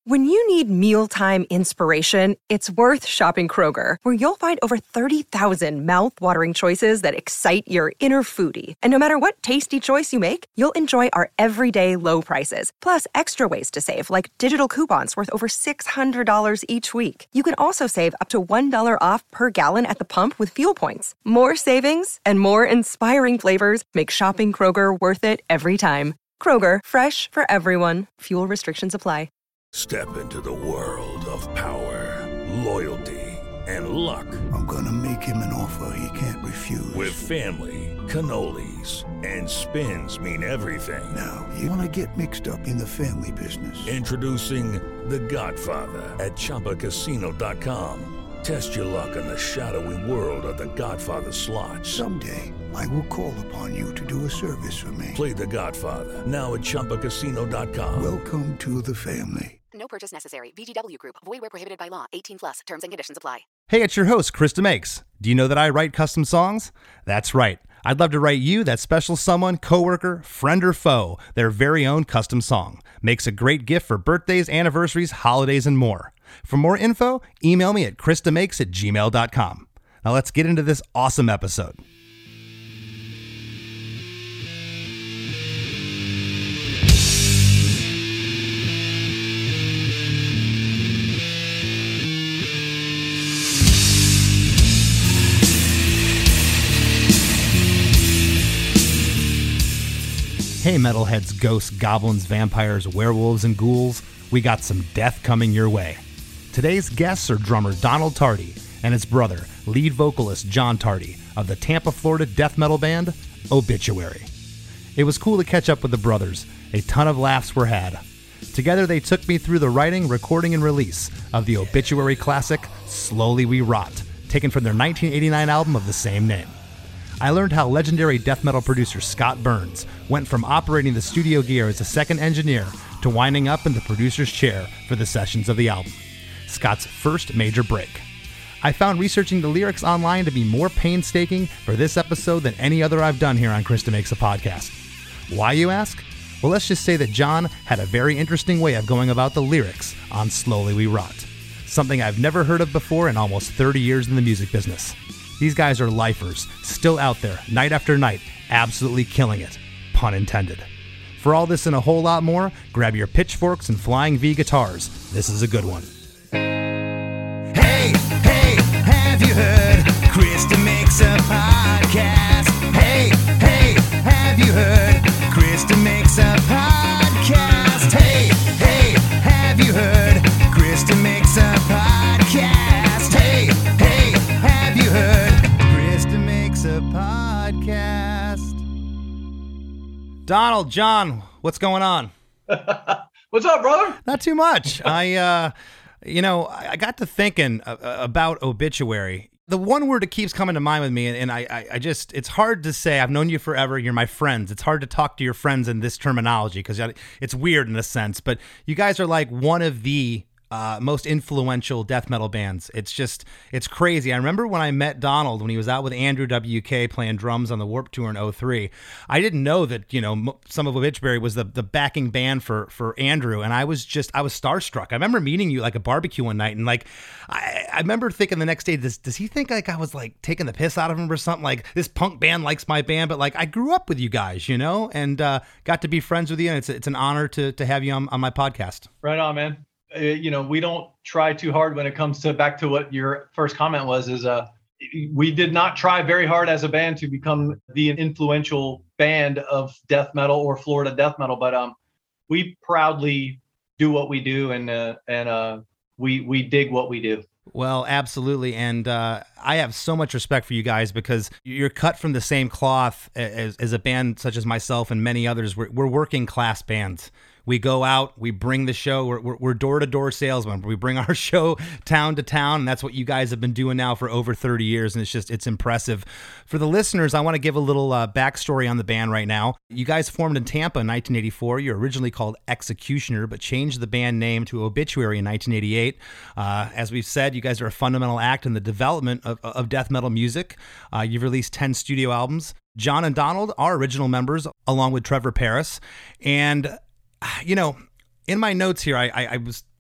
When you need mealtime inspiration, it's worth shopping Kroger, where you'll find over 30,000 mouth-watering choices that excite your inner foodie. And no matter what tasty choice you make, you'll enjoy our everyday low prices, plus extra ways to save, like digital coupons worth over $600 each week. You can also save up to $1 off per gallon at the pump with fuel points. More savings and more inspiring flavors make shopping Kroger worth it every time. Kroger, fresh for everyone. Fuel restrictions apply. Step into the world of power, loyalty, and luck. I'm gonna make him an offer he can't refuse. With family, cannolis, and spins mean everything. Now, you wanna get mixed up in the family business. Introducing The Godfather at ChumbaCasino.com. Test your luck in the shadowy world of The Godfather slot. Someday, I will call upon you to do a service for me. Play The Godfather, now at ChumbaCasino.com. Welcome to the family. No purchase necessary. VGW Group. Void where prohibited by law. 18 plus. Terms and conditions apply. Hey, it's your host, Krista Makes. Do you know that I write custom songs? That's right. I'd love to write you, that special someone, coworker, friend, or foe, their very own custom song. Makes a great gift for birthdays, anniversaries, holidays, and more. For more info, email me at kristamakes@gmail.com. Now let's get into this awesome episode. Hey metalheads, ghosts, goblins, vampires, werewolves, and ghouls, we got some death coming your way. Today's guests are drummer Donald Tardy and his brother, lead vocalist John Tardy of the Tampa, Florida death metal band Obituary. It was cool to catch up with the brothers. A ton of laughs were had. Together they took me through the writing, recording, and release of the Obituary classic Slowly We Rot, taken from their 1989 album of the same name. I learned how legendary death metal producer Scott Burns went from operating the studio gear as a second engineer to winding up in the producer's chair for the sessions of the album. Scott's first major break. I found researching the lyrics online to be more painstaking for this episode than any other I've done here on Krista Makes a Podcast. Why, you ask? Well, let's just say that John had a very interesting way of going about the lyrics on Slowly We Rot. Something I've never heard of before in almost 30 years in the music business. These guys are lifers, still out there, night after night, absolutely killing it. Pun intended. For all this and a whole lot more, grab your pitchforks and flying V guitars. This is a good one. Hey, hey, have you heard? Krista Makes a Podcast. Hey, hey, have you heard? Krista Makes a Podcast. Hey, hey, have you heard? Krista Makes a Podcast. Hey, hey, have you heard? Krista Makes a Podcast. Donald, John, what's going on? What's up, brother? Not too much. I got to thinking about Obituary. The one word that keeps coming to mind with me, and I just, it's hard to say. I've known you forever. You're my friends. It's hard to talk to your friends in this terminology because it's weird in a sense, but you guys are like one of the most influential death metal bands. It's crazy. I remember when I met Donald when he was out with Andrew WK playing drums on the Warped Tour in 2003. I didn't know that, some of Obituary was the backing band for Andrew, and I was starstruck. I remember meeting you like a barbecue one night, and like I remember thinking the next day, does he think like I was like taking the piss out of him or something? Like this punk band likes my band, but like I grew up with you guys, and got to be friends with you, and it's an honor to have you on my podcast. Right on, man. We don't try too hard when it comes to back to what your first comment was, we did not try very hard as a band to become the influential band of death metal or Florida death metal, but we proudly do what we do, and we dig what we do. Well, absolutely. And I have so much respect for you guys because you're cut from the same cloth as a band such as myself and many others. We're working class bands. We go out, we bring the show, we're door-to-door salesmen. We bring our show town to town, and that's what you guys have been doing now for over 30 years, and it's impressive. For the listeners, I want to give a little backstory on the band right now. You guys formed in Tampa in 1984. You're originally called Executioner, but changed the band name to Obituary in 1988. As we've said, you guys are a fundamental act in the development of death metal music. You've released 10 studio albums. John and Donald are original members, along with Trevor Paris, and in my notes here, I was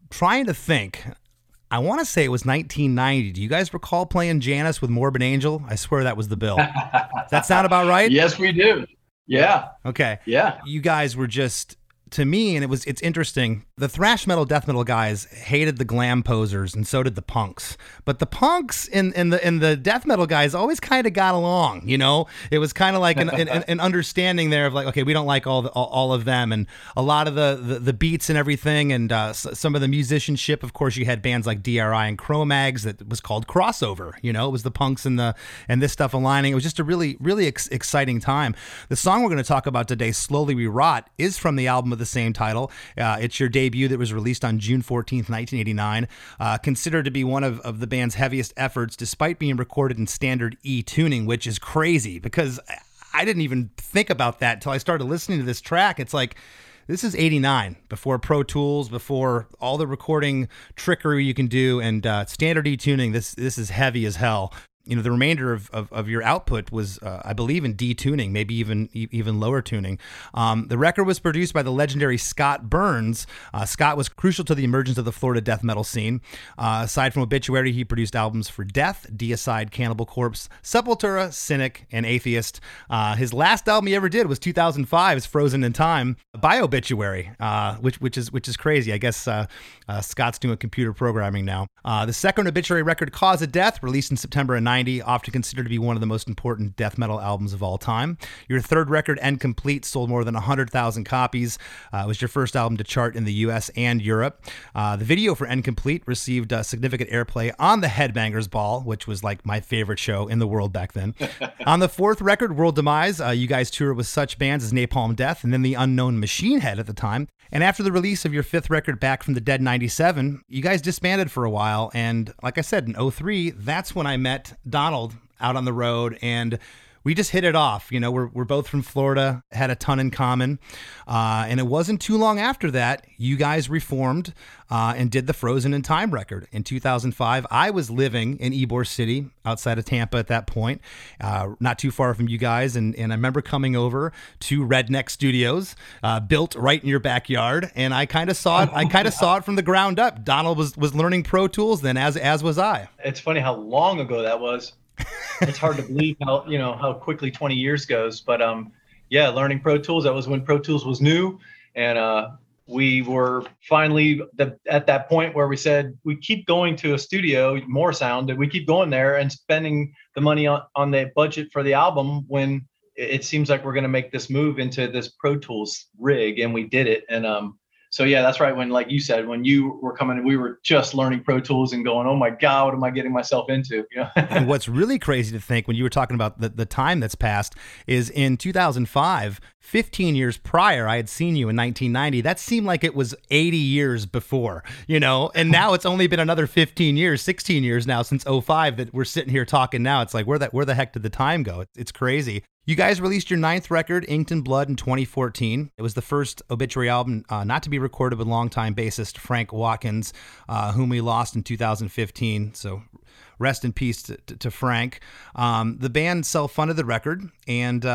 trying to think. I want to say it was 1990. Do you guys recall playing Janis with Morbid Angel? I swear that was the bill. Does that sound about right? Yes, we do. Yeah. Okay. Yeah. You guys were just, to me, and it's interesting, the thrash metal, death metal guys hated the glam posers, and so did the punks. But the punks and the death metal guys always kind of got along, you know? It was kind of like an understanding there of like, okay, we don't like all of them, and a lot of the beats and everything, and some of the musicianship. Of course, you had bands like DRI and Cro-Mags that was called crossover, you know? It was the punks and this stuff aligning. It was just a really, really exciting time. The song we're going to talk about today, Slowly We Rot, is from the album of the same title. It's your debut that was released on June 14th, 1989. Considered to be one of the band's heaviest efforts, despite being recorded in standard E tuning, which is crazy because I didn't even think about that until I started listening to this track. It's like, this is 89, before Pro Tools, before all the recording trickery you can do, and standard E tuning. This is heavy as hell. You know, the remainder of your output was, I believe, in D tuning, maybe even lower tuning. The record was produced by the legendary Scott Burns. Scott was crucial to the emergence of the Florida death metal scene. Aside from Obituary, he produced albums for Death, Deicide, Cannibal Corpse, Sepultura, Cynic, and Atheist. His last album he ever did was 2005's Frozen in Time by Obituary, which is crazy. I guess Scott's doing computer programming now. The second Obituary record, Cause of Death, released in September of 90, often considered to be one of the most important death metal albums of all time. Your third record, End Complete, sold more than 100,000 copies. It was your first album to chart in the US and Europe. The video for End Complete received significant airplay on the Headbangers Ball, which was like my favorite show in the world back then. On the fourth record, World Demise, you guys toured with such bands as Napalm Death and then the unknown Machine Head at the time. And after the release of your fifth record, Back from the Dead 97, you guys disbanded for a while. And like I said, in 03, that's when I met Donald out on the road, and we just hit it off. You know, we're both from Florida, had a ton in common. And it wasn't too long after that, you guys reformed and did the Frozen in Time record. In 2005, I was living in Ybor City, outside of Tampa at that point, not too far from you guys. And I remember coming over to Redneck Studios, built right in your backyard. And I kind of saw it from the ground up. Donald was learning Pro Tools then, as was I. It's funny how long ago that was. It's hard to believe how quickly 20 years goes, but yeah, learning Pro Tools, that was when Pro Tools was new, and we were finally at that point where we said we keep going to a studio, More Sound, and we keep going there and spending the money on the budget for the album when it seems like we're going to make this move into this Pro Tools rig, and we did it. And so yeah, that's right. When, like you said, when you were coming, we were just learning Pro Tools and going, oh my God, what am I getting myself into? You know? And what's really crazy to think when you were talking about the time that's passed is in 2005, 15 years prior, I had seen you in 1990. That seemed like it was 80 years before, you know, and now it's only been another 15 years, 16 years now since 05 that we're sitting here talking now. It's like, where the heck did the time go? It's crazy. You guys released your ninth record, Inked in Blood, in 2014. It was the first Obituary album not to be recorded with longtime bassist Frank Watkins, whom we lost in 2015. So rest in peace to Frank. The band self-funded the record, and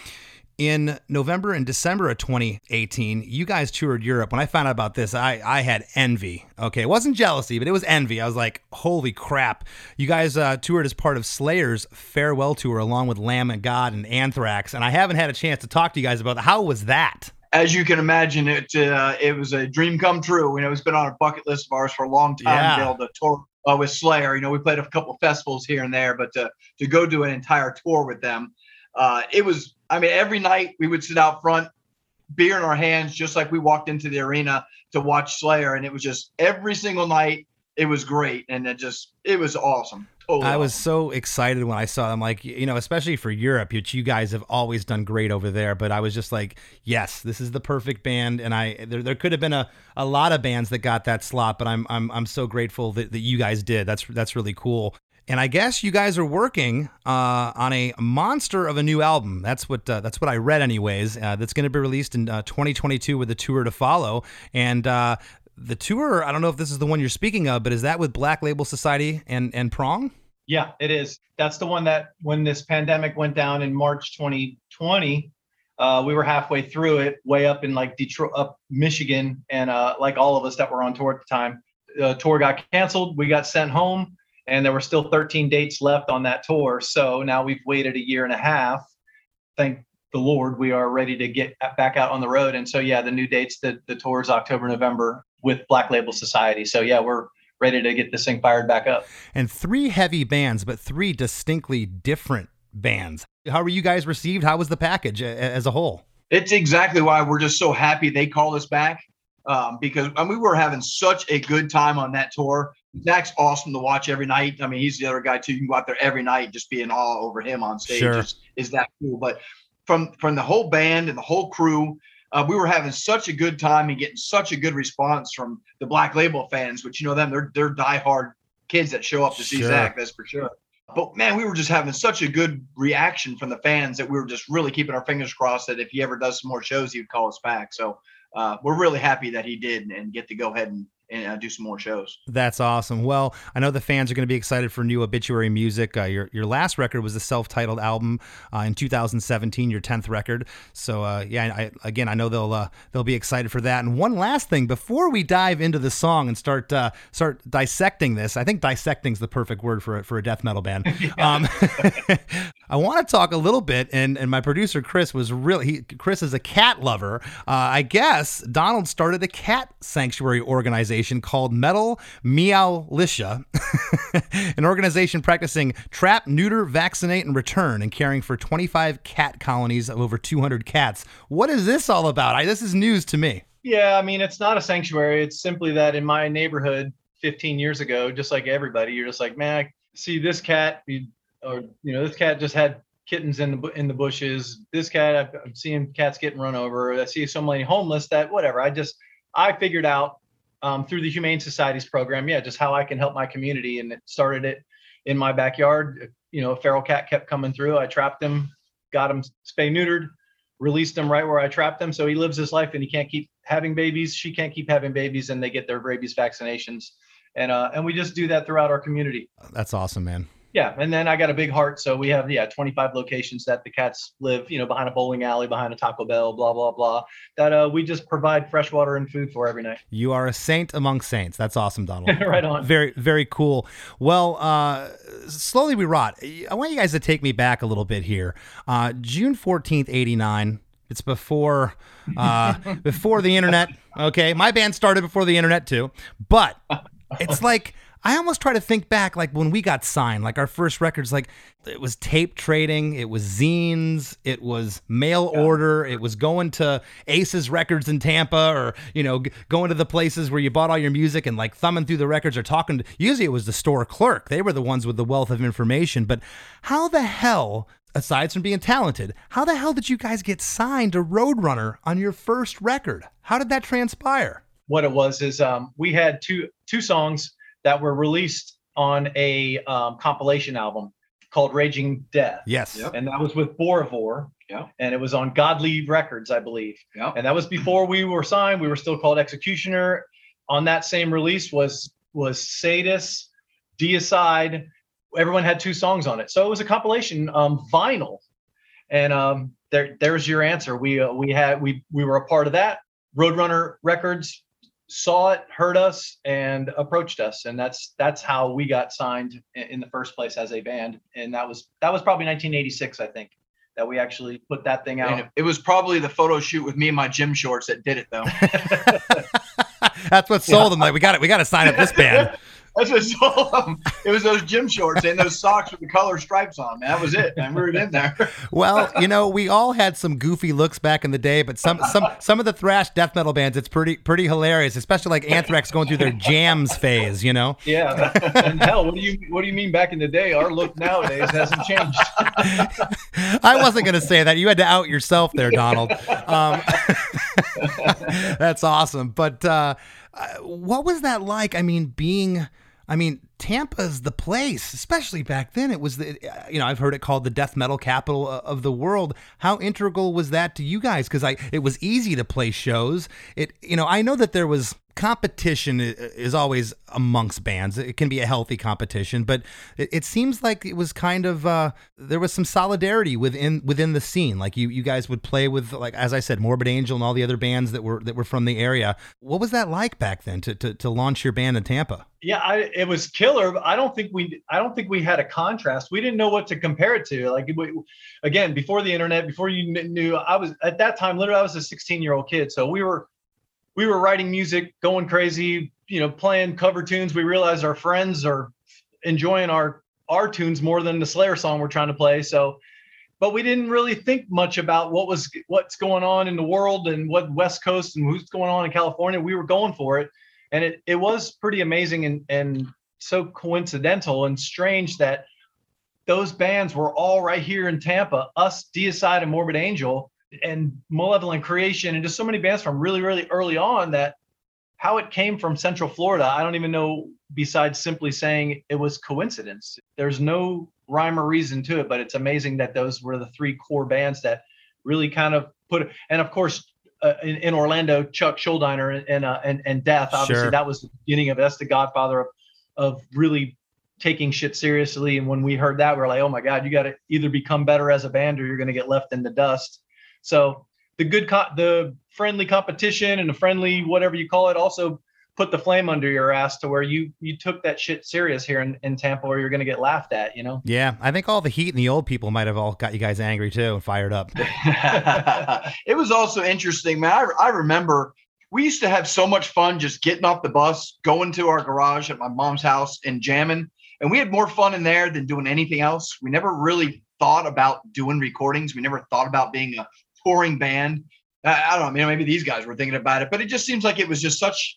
in November and December of 2018, you guys toured Europe. When I found out about this, I had envy. Okay, it wasn't jealousy, but it was envy. I was like, holy crap. You guys toured as part of Slayer's farewell tour along with Lamb of God and Anthrax, and I haven't had a chance to talk to you guys about that. How was that? As you can imagine, it was a dream come true. You know, it's been on a bucket list of ours for a long time to be able to tour with Slayer. You know, we played a couple of festivals here and there, but to go do an entire tour with them, it was, I mean, every night we would sit out front, beer in our hands, just like we walked into the arena to watch Slayer. And it was just every single night. It was great. And it was awesome. Totally I was so excited when I saw them, like, you know, especially for Europe, which you guys have always done great over there. But I was just like, yes, this is the perfect band. And there could have been a lot of bands that got that slot, but I'm so grateful that you guys did. That's really cool. And I guess you guys are working on a monster of a new album. That's what I read, anyways. That's going to be released in 2022 with a tour to follow. And the tour, I don't know if this is the one you're speaking of, but is that with Black Label Society and Prong? Yeah, it is. That's the one that when this pandemic went down in March 2020, We were halfway through it, way up in like Detroit, up Michigan, and like all of us that were on tour at the time, the tour got canceled. We got sent home, and there were still 13 dates left on that tour. So now we've waited a year and a half. Thank the Lord, we are ready to get back out on the road. And so, yeah, the new dates, the tour is October, November with Black Label Society. So, yeah, we're ready to get this thing fired back up. And 3 heavy bands, but 3 distinctly different bands. How were you guys received? How was the package as a whole? It's exactly why we're just so happy they called us back, because we were having such a good time on that tour. Zach's awesome to watch every night. I mean, he's the other guy too. You can go out there every night, just be in awe over him on stage. Sure. Is that cool? But from the whole band and the whole crew, we were having such a good time and getting such a good response from the Black Label fans, which, you know, them, they're diehard kids that show up to see Zach, that's for sure. But man, we were just having such a good reaction from the fans that we were just really keeping our fingers crossed that if he ever does some more shows, he would call us back. So we're really happy that he did and get to go ahead and do some more shows. That's awesome. Well, I know the fans are going to be excited for new Obituary music. Your last record was a self-titled album in 2017, your 10th record. So I know they'll be excited for that. And one last thing before we dive into the song and start dissecting this, I think dissecting is the perfect word for a death metal band. I want to talk a little bit, and my producer Chris Chris is a cat lover. I guess Donald started a cat sanctuary organization called Metal Meowlitia, an organization practicing trap, neuter, vaccinate, and return, and caring for 25 cat colonies of over 200 cats. What is this all about? This is news to me. Yeah, I mean, it's not a sanctuary. It's simply that in my neighborhood 15 years ago, just like everybody, you're just like, man, I see this cat, this cat just had kittens in the bushes. This cat, I'm seeing cats getting run over. I see so many homeless that whatever. I figured out through the Humane Society's program, just how I can help my community. And it started it in my backyard. You know, a feral cat kept coming through. I trapped him, got him spay neutered, released him right where I trapped him. So he lives his life and he can't keep having babies. She can't keep having babies, and they get their rabies vaccinations. And we just do that throughout our community. That's awesome, man. Yeah. And then I got a big heart. So we have, 25 locations that the cats live, behind a bowling alley, behind a Taco Bell, blah, blah, blah, that we just provide fresh water and food for every night. You are a saint among saints. That's awesome, Donald. Right on. Very, very cool. Well, slowly we rot. I want you guys to take me back a little bit here. June 14th, 89. It's before the internet. Okay. My band started before the internet too, but it's like, I almost try to think back, like when we got signed, like our first records, like it was tape trading, it was zines, it was mail order, it was going to Aces Records in Tampa, or, going to the places where you bought all your music and like thumbing through the records or talking to, usually it was the store clerk. They were the ones with the wealth of information. But how the hell, aside from being talented, how the hell did you guys get signed to Roadrunner on your first record? How did that transpire? What it was is we had two songs that were released on a compilation album called Raging Death. Yes. Yep. And that was with Borovor. Yeah. And it was on Godly Records, I believe. Yeah. And that was before we were signed. We were still called Executioner. On that same release was Sadis, Deicide. Everyone had 2 songs on it. So it was a compilation vinyl. And there's your answer. We were a part of that. Roadrunner Records saw it, heard us, and approached us, and that's how we got signed in the first place as a band. And that was probably 1986, I think, that we actually put that thing out. And it was probably the photo shoot with me in my gym shorts that did it, though. That's what sold them. Like, we got to sign up this band. That's what sold them. It was those gym shorts and those socks with the color stripes on. Man, that was it. Man, we were in there. Well, we all had some goofy looks back in the day, but some of the thrash death metal bands, it's pretty hilarious, especially like Anthrax going through their jams phase. Yeah. And hell, what do you mean back in the day? Our look nowadays hasn't changed. I wasn't gonna say that. You had to out yourself there, Donald. That's awesome. But what was that like? Tampa's the place, especially back then. It was I've heard it called the death metal capital of the world. How integral was that to you guys? Because it was easy to play shows. I know that there was competition is always amongst bands. It can be a healthy competition, but it seems like it was kind of there was some solidarity within the scene. Like you guys would play with, like, as I said, Morbid Angel and all the other bands that were from the area. What was that like back then to launch your band in Tampa? Yeah, it was killer. But I don't think we had a contrast. We didn't know what to compare it to. Like, again, before the internet, before you knew, I was at that time, literally, I was a 16-year-old kid. So we were writing music, going crazy, playing cover tunes. We realized our friends are enjoying our tunes more than the Slayer song we're trying to play. So, but we didn't really think much about what's going on in the world and what West Coast and who's going on in California. We were going for it. And it was pretty amazing and so coincidental and strange that those bands were all right here in Tampa, us, Deicide and Morbid Angel, and Malevolent Creation, and just so many bands from really, really early on, that how it came from Central Florida, I don't even know, besides simply saying it was coincidence. There's no rhyme or reason to it, but it's amazing that those were the three core bands that really kind of put, and of course, in Orlando, Chuck Schuldiner and Death, obviously. Sure. That was the beginning of it. That's the godfather of really taking shit seriously. And when we heard that, we were like, oh my God, you got to either become better as a band or you're going to get left in the dust. So the friendly competition and the friendly, whatever you call it, also put the flame under your ass to where you took that shit serious here in Tampa, or you're going to get laughed at, Yeah. I think all the heat and the old people might have all got you guys angry too and fired up. It was also interesting, man. I remember we used to have so much fun just getting off the bus, going to our garage at my mom's house and jamming. And we had more fun in there than doing anything else. We never really thought about doing recordings. We never thought about being a touring band. I don't know, maybe these guys were thinking about it, but it just seems like it was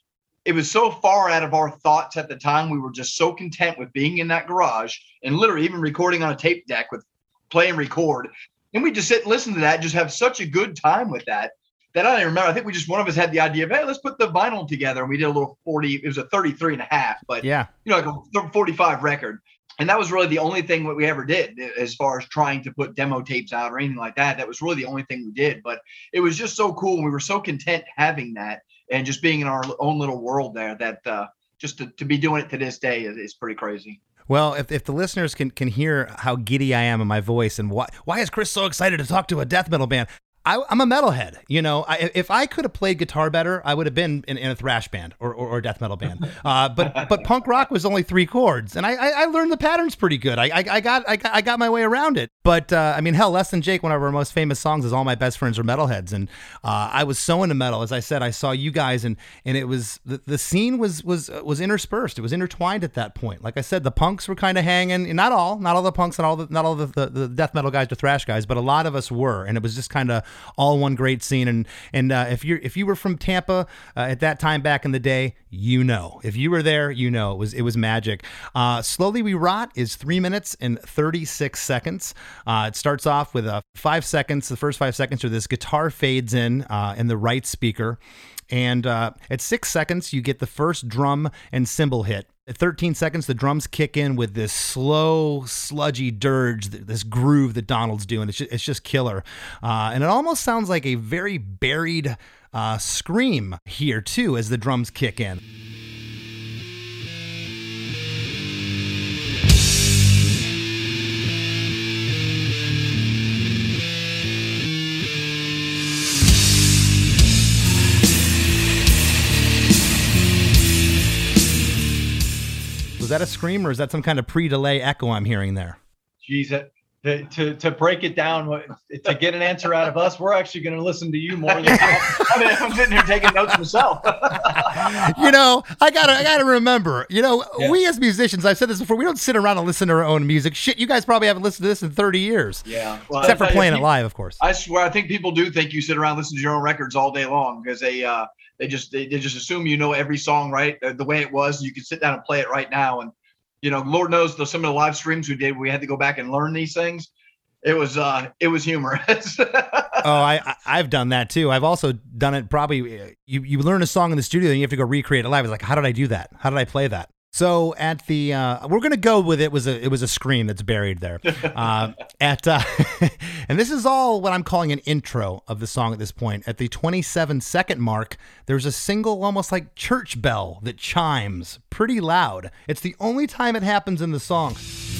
so far out of our thoughts at the time. We were just so content with being in that garage and literally even recording on a tape deck with play and record. And we just sit and listen to that, just have such a good time with that I don't even remember. I think one of us had the idea of, hey, let's put the vinyl together. And we did a little 40, it was a 33 and a half, but yeah, like a 45 record. And that was really the only thing that we ever did as far as trying to put demo tapes out or anything like that. That was really the only thing we did, but it was just so cool. And we were so content having that and just being in our own little world there that just to be doing it to this day is pretty crazy. Well, if the listeners can hear how giddy I am in my voice and why is Chris so excited to talk to a death metal band? I'm a metalhead. If I could have played guitar better, I would have been in a thrash band or a death metal band. But punk rock was only 3 chords, and I learned the patterns pretty good. I got my way around it. But hell, Less Than Jake, one of our most famous songs, is All My Best Friends Are Metalheads, and I was so into metal. As I said, I saw you guys, and it was the scene was interspersed. It was intertwined at that point. Like I said, the punks were kind of hanging. Not all the punks, not all the death metal guys, the thrash guys, but a lot of us were, and it was just kind of all one great scene. And if you were from Tampa at that time back in the day, if you were there, it was magic. Slowly We Rot is 3 minutes and 36 seconds. It starts off with 5 seconds. The first 5 seconds are this guitar fades in the right speaker. And at 6 seconds, you get the first drum and cymbal hit. At 13 seconds, the drums kick in with this slow, sludgy dirge, this groove that Donald's doing. It's just killer. And it almost sounds like a very buried scream here, too, as the drums kick in. Was that a scream, or is that some kind of pre-delay echo I'm hearing there? Geez, to break it down, to get an answer out of us, we're actually going to listen to you more than I'm sitting here taking notes myself. I gotta remember. We as musicians, I've said this before, we don't sit around and listen to our own music. Shit, you guys probably haven't listened to this in 30 years. Yeah, well, except for playing it live, of course. I swear, I think people do think you sit around and listen to your own records all day long because they just assume you know every song, right? The way it was, you can sit down and play it right now. And, Lord knows some of the live streams we did, we had to go back and learn these things. It was humorous. I've done that too. I've also done it probably, you learn a song in the studio and you have to go recreate it live. It's like, how did I do that? How did I play that? So at the we're gonna go with it was a scream that's buried there. And this is all what I'm calling an intro of the song at this point. At the 27-second mark, there's a single, almost like church bell that chimes pretty loud. It's the only time it happens in the song.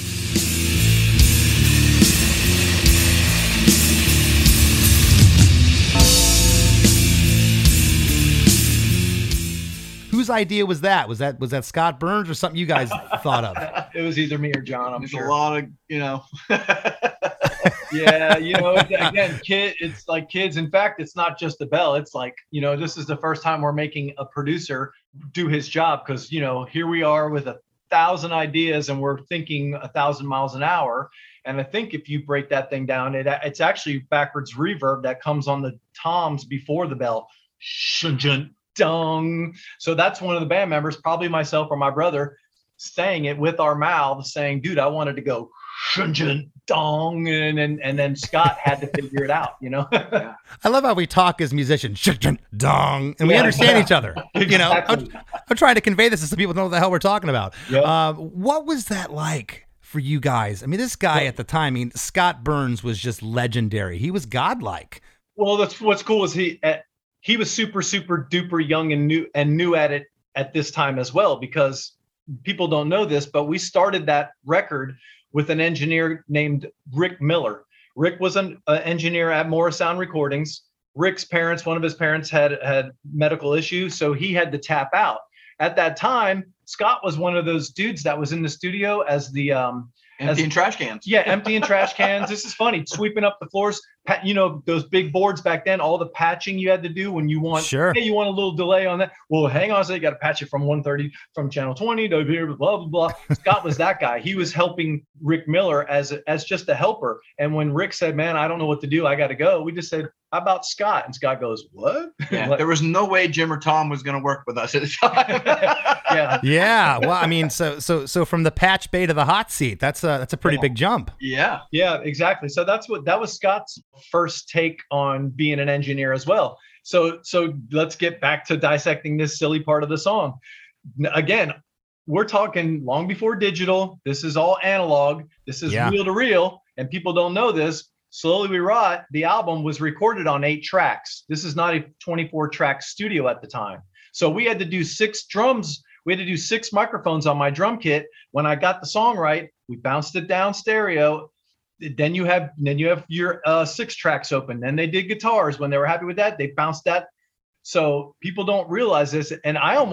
Whose idea was that? Was that Scott Burns or something you guys thought of? It was either me or John, I'm There's sure. a lot of, you know. Yeah, again, it's like kids. In fact, it's not just the bell. It's like, this is the first time we're making a producer do his job, because, here we are with 1,000 ideas and we're thinking 1,000 miles an hour. And I think if you break that thing down, it's actually backwards reverb that comes on the toms before the bell. Shun-jun. Dong. So that's one of the band members, probably myself or my brother, saying it with our mouths, saying, dude, I wanted to go shun dong, and then Scott had to figure it out, I love how we talk as musicians, shun dong, and we understand each other. Exactly. I'm trying to convey this so people know what the hell we're talking about. Yep. What was that like for you guys? I mean, this guy at the time, Scott Burns was just legendary. He was godlike. Well, that's what's cool is he was super, super duper young and new at it at this time as well, because people don't know this, but we started that record with an engineer named Rick Miller. Rick was an engineer at Morrisound Recordings. Rick's parents, one of his parents had medical issues, so he had to tap out. At that time, Scott was one of those dudes that was in the studio as the emptying trash cans. Yeah, emptying trash cans. This is funny. Sweeping up the floors. Those big boards back then, all the patching you had to do when you want, hey, you want a little delay on that. Well, hang on a second, you got to patch it from 130 from channel 20 to here, blah, blah, blah. Scott was that guy. He was helping Rick Miller as just a helper. And when Rick said, man, I don't know what to do, I got to go, we just said, how about Scott? And Scott goes, what? Yeah, there was no way Jim or Tom was going to work with us at the time. Yeah. Well, I mean, so from the patch bay to the hot seat, that's a pretty big jump. Yeah, exactly. So that was Scott's first take on being an engineer as well. So let's get back to dissecting this silly part of the song. Again, we're talking long before digital. This is all analog. This is reel to reel, and people don't know this. Slowly We Rot, the album, was recorded on 8 tracks. This is not a 24-track studio at the time. So we had to do 6 drums. We had to do 6 microphones on my drum kit. When I got the song right, we bounced it down stereo. Then you have your 6 tracks open. Then they did guitars. When they were happy with that, they bounced that. So people don't realize this. And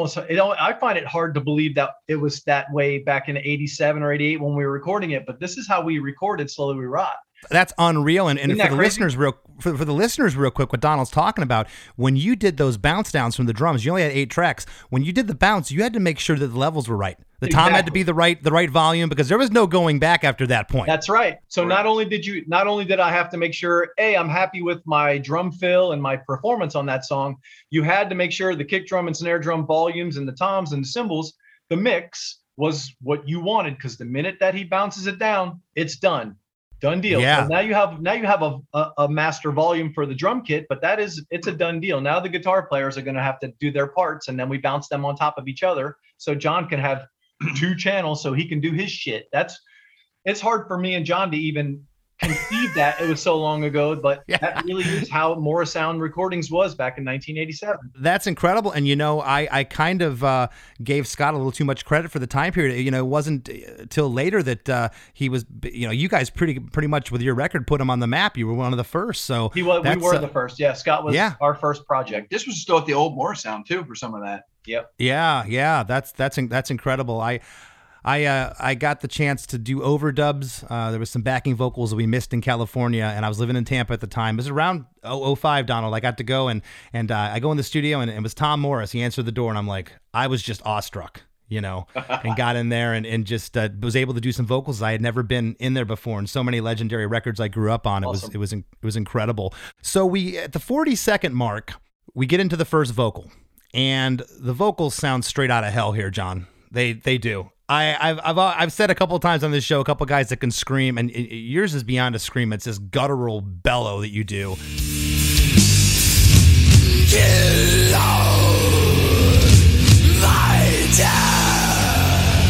I find it hard to believe that it was that way back in 87 or 88 when we were recording it. But this is how we recorded Slowly We Rot. That's unreal. And Isn't for that the crazy? listeners, for the listeners, real quick, what Donald's talking about, when you did those bounce downs from the drums, you only had 8 tracks. When you did the bounce, you had to make sure that the levels were right. The tom had to be the right volume, because there was no going back after that point. That's right. So not only did I have to make sure, I'm happy with my drum fill and my performance on that song, you had to make sure the kick drum and snare drum volumes and the toms and the cymbals, the mix was what you wanted, because the minute that he bounces it down, it's done. Done deal. Yeah. So now you have a master volume for the drum kit, but it's a done deal. Now the guitar players are going to have to do their parts, and then we bounce them on top of each other. So John can have 2 channels so he can do his shit. It's hard for me and John to even conceive that. It was so long ago, but that really is how Morrisound Recordings was back in 1987. That's incredible. And, I kind of gave Scott a little too much credit for the time period. It wasn't till later that he was, you guys pretty much with your record put him on the map. You were one of the first. So we were the first. Yeah. Scott was our first project. This was still at the old Morrisound too for some of that. Yep. Yeah. That's incredible. I got the chance to do overdubs. There was some backing vocals that we missed in California, and I was living in Tampa at the time. It was around 2005, Donald. I got to go, and I go in the studio, and it was Tom Morris. He answered the door, and I'm like, I was just awestruck, and got in there and just was able to do some vocals. I had never been in there before, and so many legendary records I grew up on. Awesome. It was incredible. So at the 40-second mark, we get into the first vocal, and the vocals sound straight out of hell here, John. They do. I've said a couple of times on this show, a couple of guys that can scream, and yours is beyond a scream. It's this guttural bellow that you do. Kill all my dad.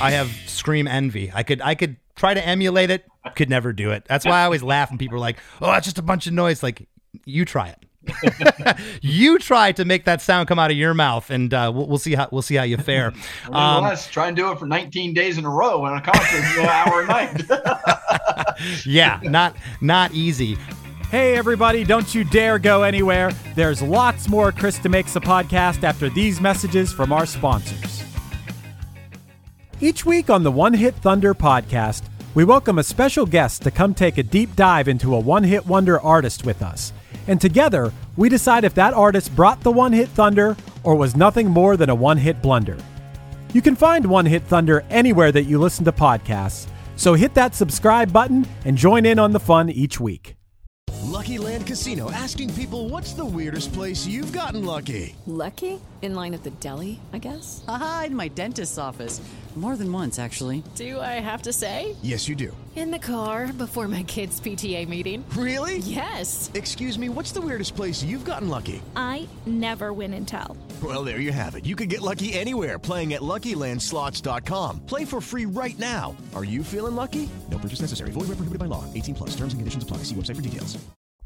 I have scream envy. I could try to emulate it, could never do it. That's why I always laugh when people are like, "Oh, it's just a bunch of noise." Like, you try it. You try to make that sound come out of your mouth, and we'll see how you fare. Try and do it for 19 days in a row in a concert, an hour a night. Yeah, not easy. Hey everybody, don't you dare go anywhere. There's lots more Krista Makes a Podcast after these messages from our sponsors. Each week on the One Hit Thunder podcast, we welcome a special guest to come take a deep dive into a one-hit wonder artist with us. And together, we decide if that artist brought the One Hit Thunder or was nothing more than a one-hit blunder. You can find One Hit Thunder anywhere that you listen to podcasts, so hit that subscribe button and join in on the fun each week. Lucky Land Casino, asking people, what's the weirdest place you've gotten lucky? Lucky? In line at the deli, I guess? Aha, in my dentist's office. More than once, actually. Do I have to say? Yes, you do. In the car before my kids' PTA meeting. Really? Yes. Excuse me, what's the weirdest place you've gotten lucky? I never win and tell. Well, there you have it. You can get lucky anywhere, playing at LuckyLandSlots.com. Play for free right now. Are you feeling lucky? No purchase necessary. Void where prohibited by law. 18 plus. Terms and conditions apply. See website for details.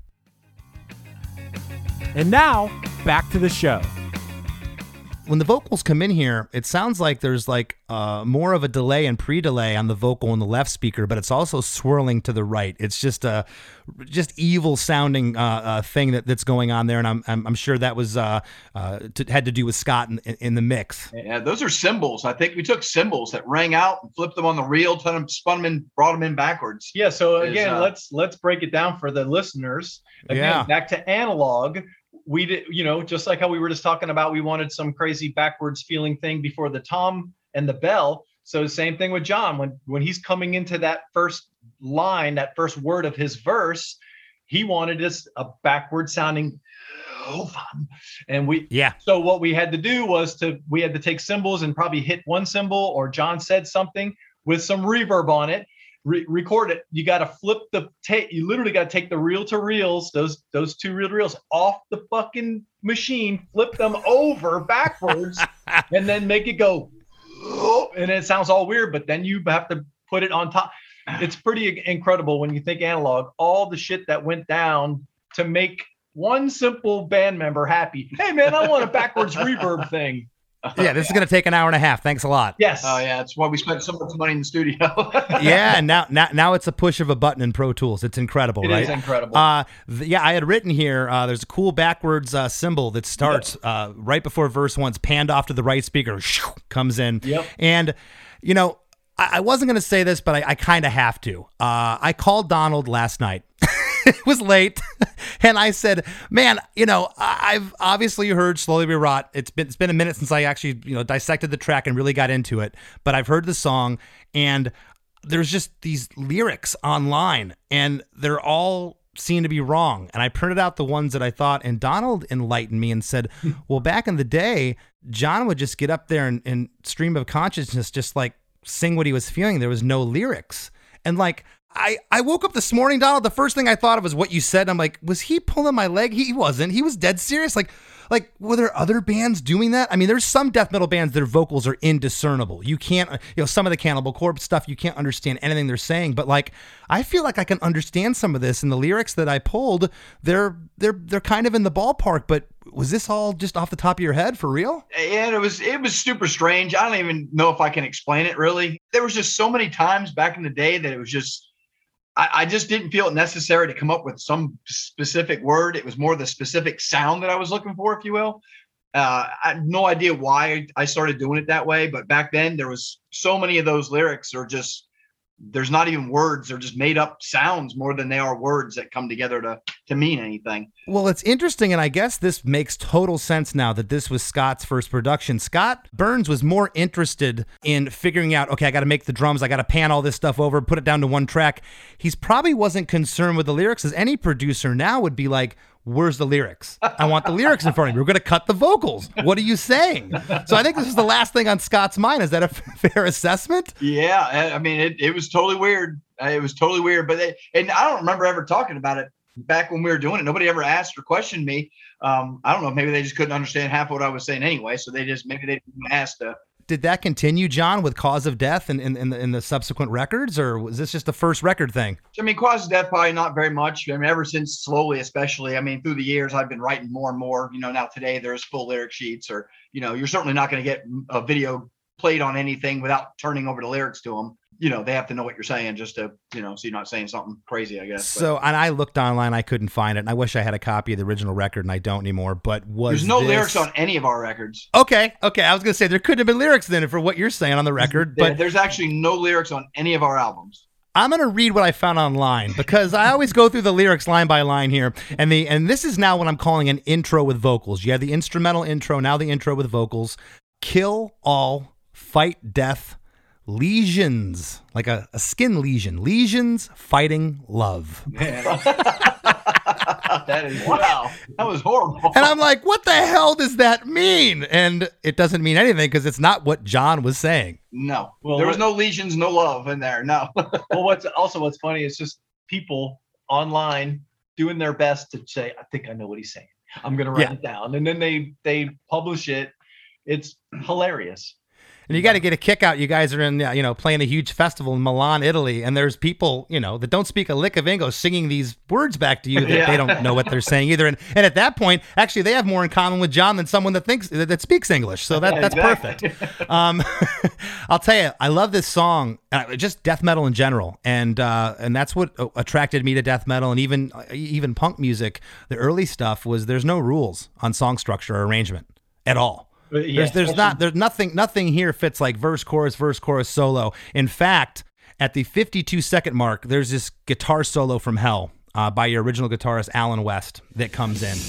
And now, back to the show. When the vocals come in here, it sounds like there's like more of a delay and pre-delay on the vocal in the left speaker, but it's also swirling to the right. It's just a evil sounding thing that's going on there, and I'm sure that was had to do with Scott in the mix. Yeah, those are cymbals. I think we took cymbals that rang out and flipped them on the reel, spun them in, brought them in backwards. Yeah. So again, let's break it down for the listeners. Again, back to analog. We did, just like how we were just talking about, we wanted some crazy backwards feeling thing before the tom and the bell. So same thing with John. When he's coming into that first line, that first word of his verse, he wanted us a backward sounding. So what we had to do was we had to take cymbals and probably hit one cymbal, or John said something with some reverb on it. Record it. You got to flip the tape. You literally got to take the reel to reels, those two reel to reels off the fucking machine, flip them over backwards, and then make it go. And it sounds all weird, but then you have to put it on top. It's pretty incredible when you think analog, all the shit that went down to make one simple band member happy. Hey man, I want a backwards reverb thing. Yeah, this is going to take an hour and a half. Thanks a lot. Yes. Oh, yeah. That's why we spent so much money in the studio. Yeah, and now it's a push of a button in Pro Tools. It's incredible, right? It is incredible. I had written here, there's a cool backwards cymbal that starts right before verse 1's panned off to the right speaker, comes in. Yep. And, I wasn't going to say this, but I kind of have to. I called Donald last night. It was late, and I said, "Man, I've obviously heard Slowly We Rot. It's been a minute since I actually, dissected the track and really got into it. But I've heard the song, and there's just these lyrics online, and they're all seem to be wrong. And I printed out the ones that I thought, and Donald enlightened me and said, well, back in the day, John would just get up there and stream of consciousness, just like sing what he was feeling. There was no lyrics, and like." I woke up this morning, Donald. The first thing I thought of was what you said. I'm like, was he pulling my leg? He wasn't. He was dead serious. Like, were there other bands doing that? I mean, there's some death metal bands, their vocals are indiscernible. You can't, some of the Cannibal Corpse stuff, you can't understand anything they're saying. But like, I feel like I can understand some of this, and the lyrics that I pulled, they're kind of in the ballpark. But was this all just off the top of your head for real? Yeah, it was super strange. I don't even know if I can explain it really. There was just so many times back in the day that it was just. I just didn't feel it necessary to come up with some specific word. It was more the specific sound that I was looking for, if you will. I had no idea why I started doing it that way, but back then there was so many of those lyrics are just, there's not even words. They're just made up sounds more than they are words that come together to mean anything. Well, it's interesting, and I guess this makes total sense now that this was Scott's first production. Scott Burns was more interested in figuring out, okay, I got to make the drums, I got to pan all this stuff over, put it down to one track. He's probably wasn't concerned with the lyrics, as any producer now would be like, where's the lyrics? I want the lyrics in front of me. We're going to cut the vocals. What are you saying? So I think this is the last thing on Scott's mind. Is that a fair assessment? Yeah. I mean, it was totally weird. It was totally weird. But and I don't remember ever talking about it back when we were doing it. Nobody ever asked or questioned me. I don't know. Maybe they just couldn't understand half of what I was saying anyway. So maybe they didn't ask to did that continue, John, with Cause of Death in the subsequent records, or was this just the first record thing? I mean, Cause of Death, probably not very much. I mean, ever since Slowly, especially, I mean, through the years, I've been writing more and more. Now today there's full lyric sheets, or, you're certainly not going to get a video played on anything without turning over the lyrics to them. They have to know what you're saying just to, so you're not saying something crazy, I guess. So, and I looked online, I couldn't find it, and I wish I had a copy of the original record, and I don't anymore, but there's no lyrics on any of our records. Okay. I was going to say, there couldn't have been lyrics then for what you're saying on the record, but there's actually no lyrics on any of our albums. I'm going to read what I found online, because I always go through the lyrics line by line here, and this is now what I'm calling an intro with vocals. You have the instrumental intro, now the intro with vocals. Kill all, fight death, lesions, like a skin lesion. Lesions fighting love. Man. That is, wow. That was horrible. And I'm like, what the hell does that mean? And it doesn't mean anything, because it's not what John was saying. No. Well, there was no lesions, no love in there. No. Well, what's funny is just people online doing their best to say, I think I know what he's saying. I'm going to write it down. And then they publish it. It's hilarious. And you got to get a kick out. You guys are in, playing a huge festival in Milan, Italy, and there's people, that don't speak a lick of English singing these words back to you that they don't know what they're saying either. And at that point, actually, they have more in common with John than someone that speaks English. So that's perfect. I'll tell you, I love this song, just death metal in general, and that's what attracted me to death metal, and even punk music. The early stuff was there's no rules on song structure or arrangement at all. There's nothing here fits like verse, chorus, solo. In fact, at the 52-second mark, there's this guitar solo from Hell by your original guitarist, Alan West, that comes in.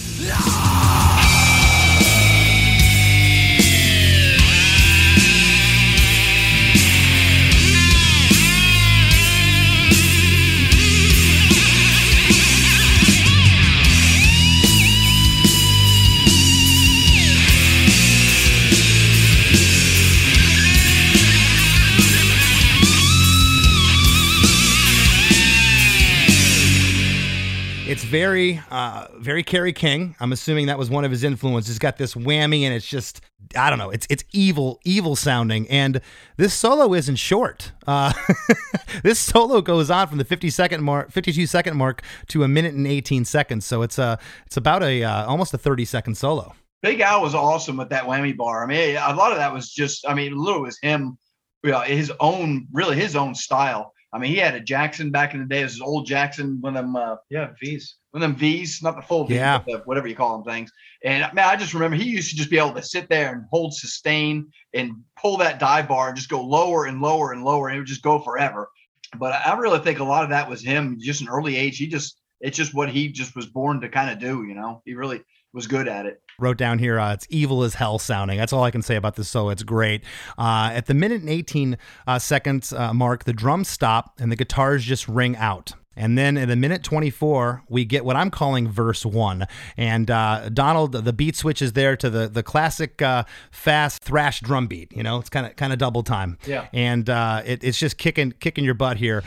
It's very Kerry King. I'm assuming that was one of his influences. It's got this whammy, and it's just, I don't know, it's evil sounding. And this solo isn't short. This solo goes on from the 52-second mark to 1 minute and 18 seconds. So it's about almost a 30-second solo. Big Al was awesome with that whammy bar. I mean, a lot of that was just, literally was him, his own style. I mean, he had a Jackson back in the day. It was his old Jackson, one of them, V's. One of them V's, not the full V, but whatever you call them things. And man, I just remember he used to just be able to sit there and hold sustain and pull that dive bar and just go lower and lower and lower, and it would just go forever. But I really think a lot of that was him, just an early age. It's just what he just was born to kind of do. He really was good at it. Wrote down here, it's evil as hell sounding. That's all I can say about this solo. It's great. At the 1 minute and 18 seconds mark, the drums stop and the guitars just ring out. And then at 1 minute 24, we get what I'm calling verse 1. And Donald, the beat switch is there to the classic fast thrash drum beat. It's kind of double time. Yeah. And it's just kicking your butt here.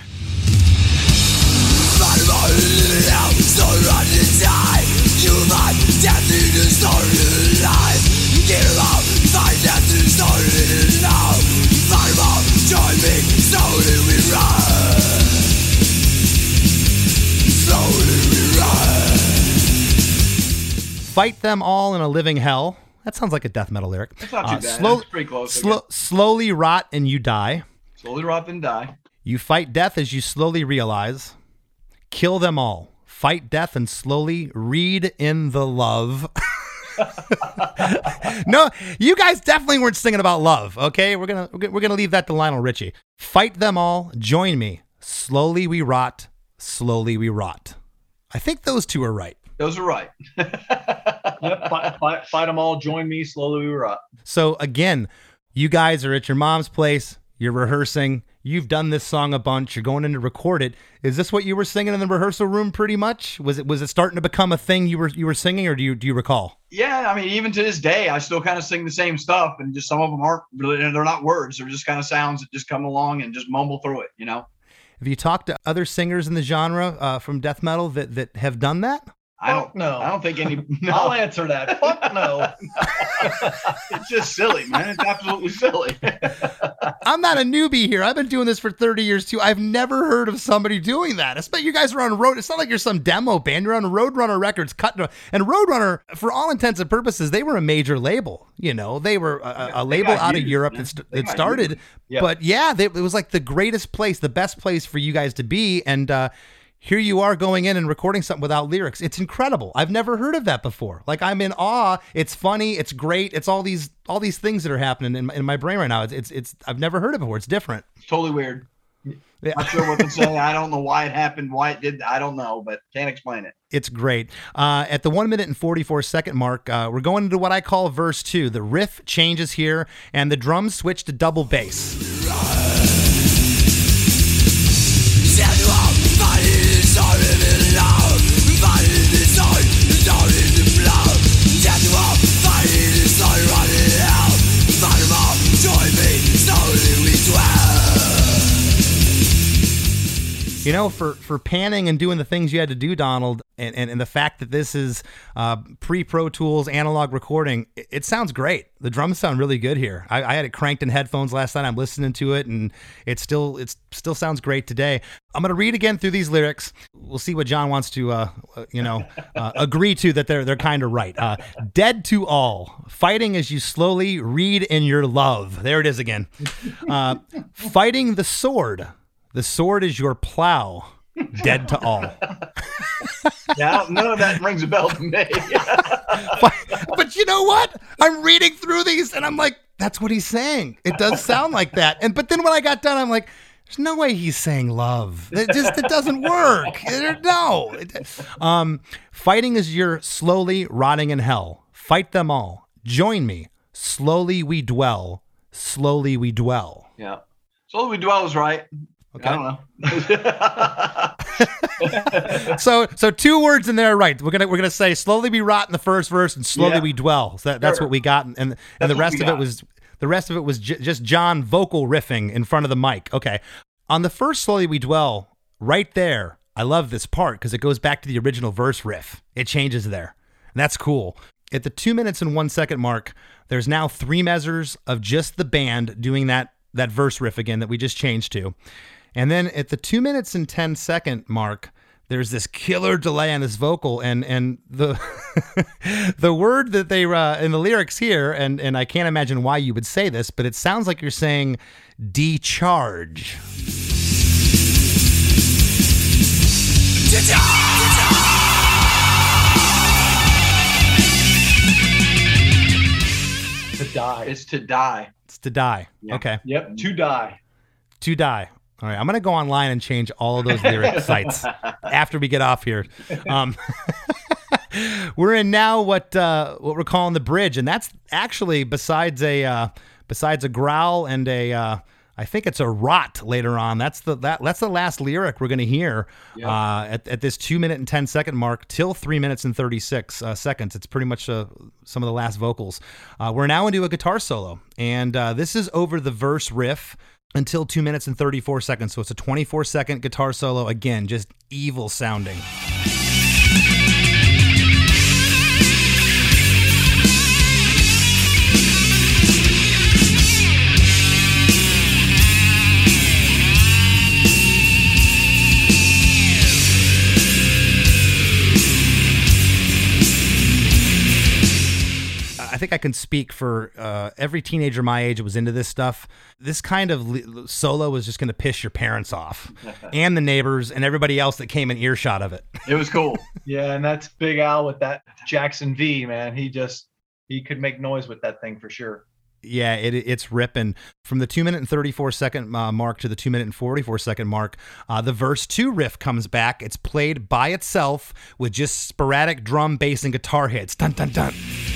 Fight them all in a living hell. That sounds like a death metal lyric. That's not too bad. That's pretty close. Slowly rot and you die. Slowly rot and die. You fight death as you slowly realize. Kill them all. Fight death and slowly read in the love. No, you guys definitely weren't singing about love. Okay, we're gonna leave that to Lionel Richie. Fight them all. Join me. Slowly we rot. Slowly we rot. I think those two are right. Those are right. Yep, fight them all. Join me. Slowly we rot. So again, you guys are at your mom's place. You're rehearsing. You've done this song a bunch. You're going in to record it. Is this what you were singing in the rehearsal room pretty much? Was it starting to become a thing you were singing, or do you recall? Yeah, I mean, even to this day, I still kind of sing the same stuff, and just some of them aren't really, they're not words. They're just kind of sounds that just come along and just mumble through it, Have you talked to other singers in the genre from death metal that have done that? I don't think any. No. I'll answer that. Fuck no. It's just silly, man. It's absolutely silly. I'm not a newbie here. I've been doing this for 30 years too. I've never heard of somebody doing that. Especially you guys are on road. It's not like you're some demo band. You're on Roadrunner Records. And Roadrunner, for all intents and purposes, they were a major label. You know, they were a label out of Europe that started. Yep. But yeah, it was like the greatest place, the best place for you guys to be. And here you are going in and recording something without lyrics. It's incredible. I've never heard of that before. Like, I'm in awe. It's funny. It's great. It's all these things that are happening in my brain right now. It's I've never heard it before. It's different. It's totally weird. Yeah. Not sure what to say. I don't know why it happened, why it did. I don't know, but can't explain it. It's great. At the 1 minute and 44 second mark, we're going into what I call verse 2. The riff changes here, and the drums switch to double bass. You know, for panning and doing the things you had to do, Donald, and the fact that this is pre-Pro Tools analog recording, it sounds great. The drums sound really good here. I had it cranked in headphones last night. I'm listening to it, and it still sounds great today. I'm going to read again through these lyrics. We'll see what John wants to, agree to, that they're kind of right. Dead to all, fighting as you slowly read in your love. There it is again. Fighting the sword. The sword is your plow, dead to all. Yeah, none of that rings a bell to me. But you know what? I'm reading through these and I'm like, that's what he's saying. It does sound like that. But then when I got done, I'm like, there's no way he's saying love. It doesn't work. No. Fighting is your slowly rotting in hell. Fight them all. Join me. Slowly we dwell. Slowly we dwell. Yeah. Slowly we dwell is right. Okay. I don't know. So 2 words in there, right? We're gonna say slowly we rot in the first verse and slowly we dwell. So that's what we got, and the rest of it was just John vocal riffing in front of the mic. Okay, on the first slowly we dwell, right there. I love this part because it goes back to the original verse riff. It changes there, and that's cool. At the 2 minutes and 1 second mark, there's now 3 measures of just the band doing that verse riff again that we just changed to. And then at the 2 minutes and 10 second mark, there's this killer delay on this vocal, and the the word that they in the lyrics here, and I can't imagine why you would say this, but it sounds like you're saying decharge. To die. It's to die. It's to die. Yeah. Okay. Yep. To die. To die. All right, I'm going to go online and change all of those lyric sites after we get off here. We're in now what we're calling the bridge, and that's actually besides a growl and I think it's a rot later on. That's the last lyric we're going to hear at this 2 minute and 10 second mark till 3 minutes and 36 seconds. It's pretty much some of the last vocals. We're now into a guitar solo, and this is over the verse riff until 2 minutes and 34 seconds. So it's a 24-second guitar solo. Again, just evil sounding. I think I can speak for every teenager my age that was into this stuff. This kind of solo was just going to piss your parents off and the neighbors and everybody else that came in earshot of it. It was cool. Yeah, and that's Big Al with that Jackson V, man. He could make noise with that thing for sure. Yeah, it's ripping. From the 2 minute and 34 second mark to the 2 minute and 44 second mark, the verse 2 riff comes back. It's played by itself with just sporadic drum, bass, and guitar hits. Dun, dun, dun.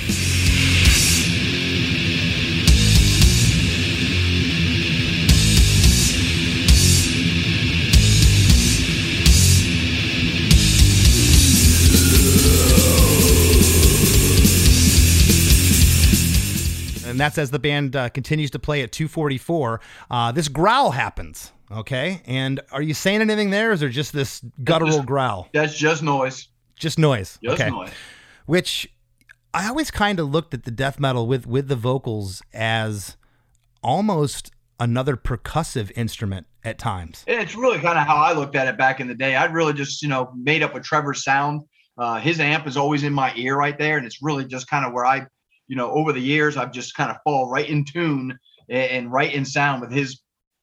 And that's as the band continues to play at 2:44. This growl happens, okay? And are you saying anything there, or is there just this guttural growl? That's just noise. Just noise. Just okay. noise. Which I always kind of looked at the death metal with the vocals as almost another percussive instrument at times. It's really kind of how I looked at it back in the day. I'd really just, made up a Trevor's sound. His amp is always in my ear right there. And it's really just kind of where I, over the years, I've just kind of fall right in tune and right in sound with his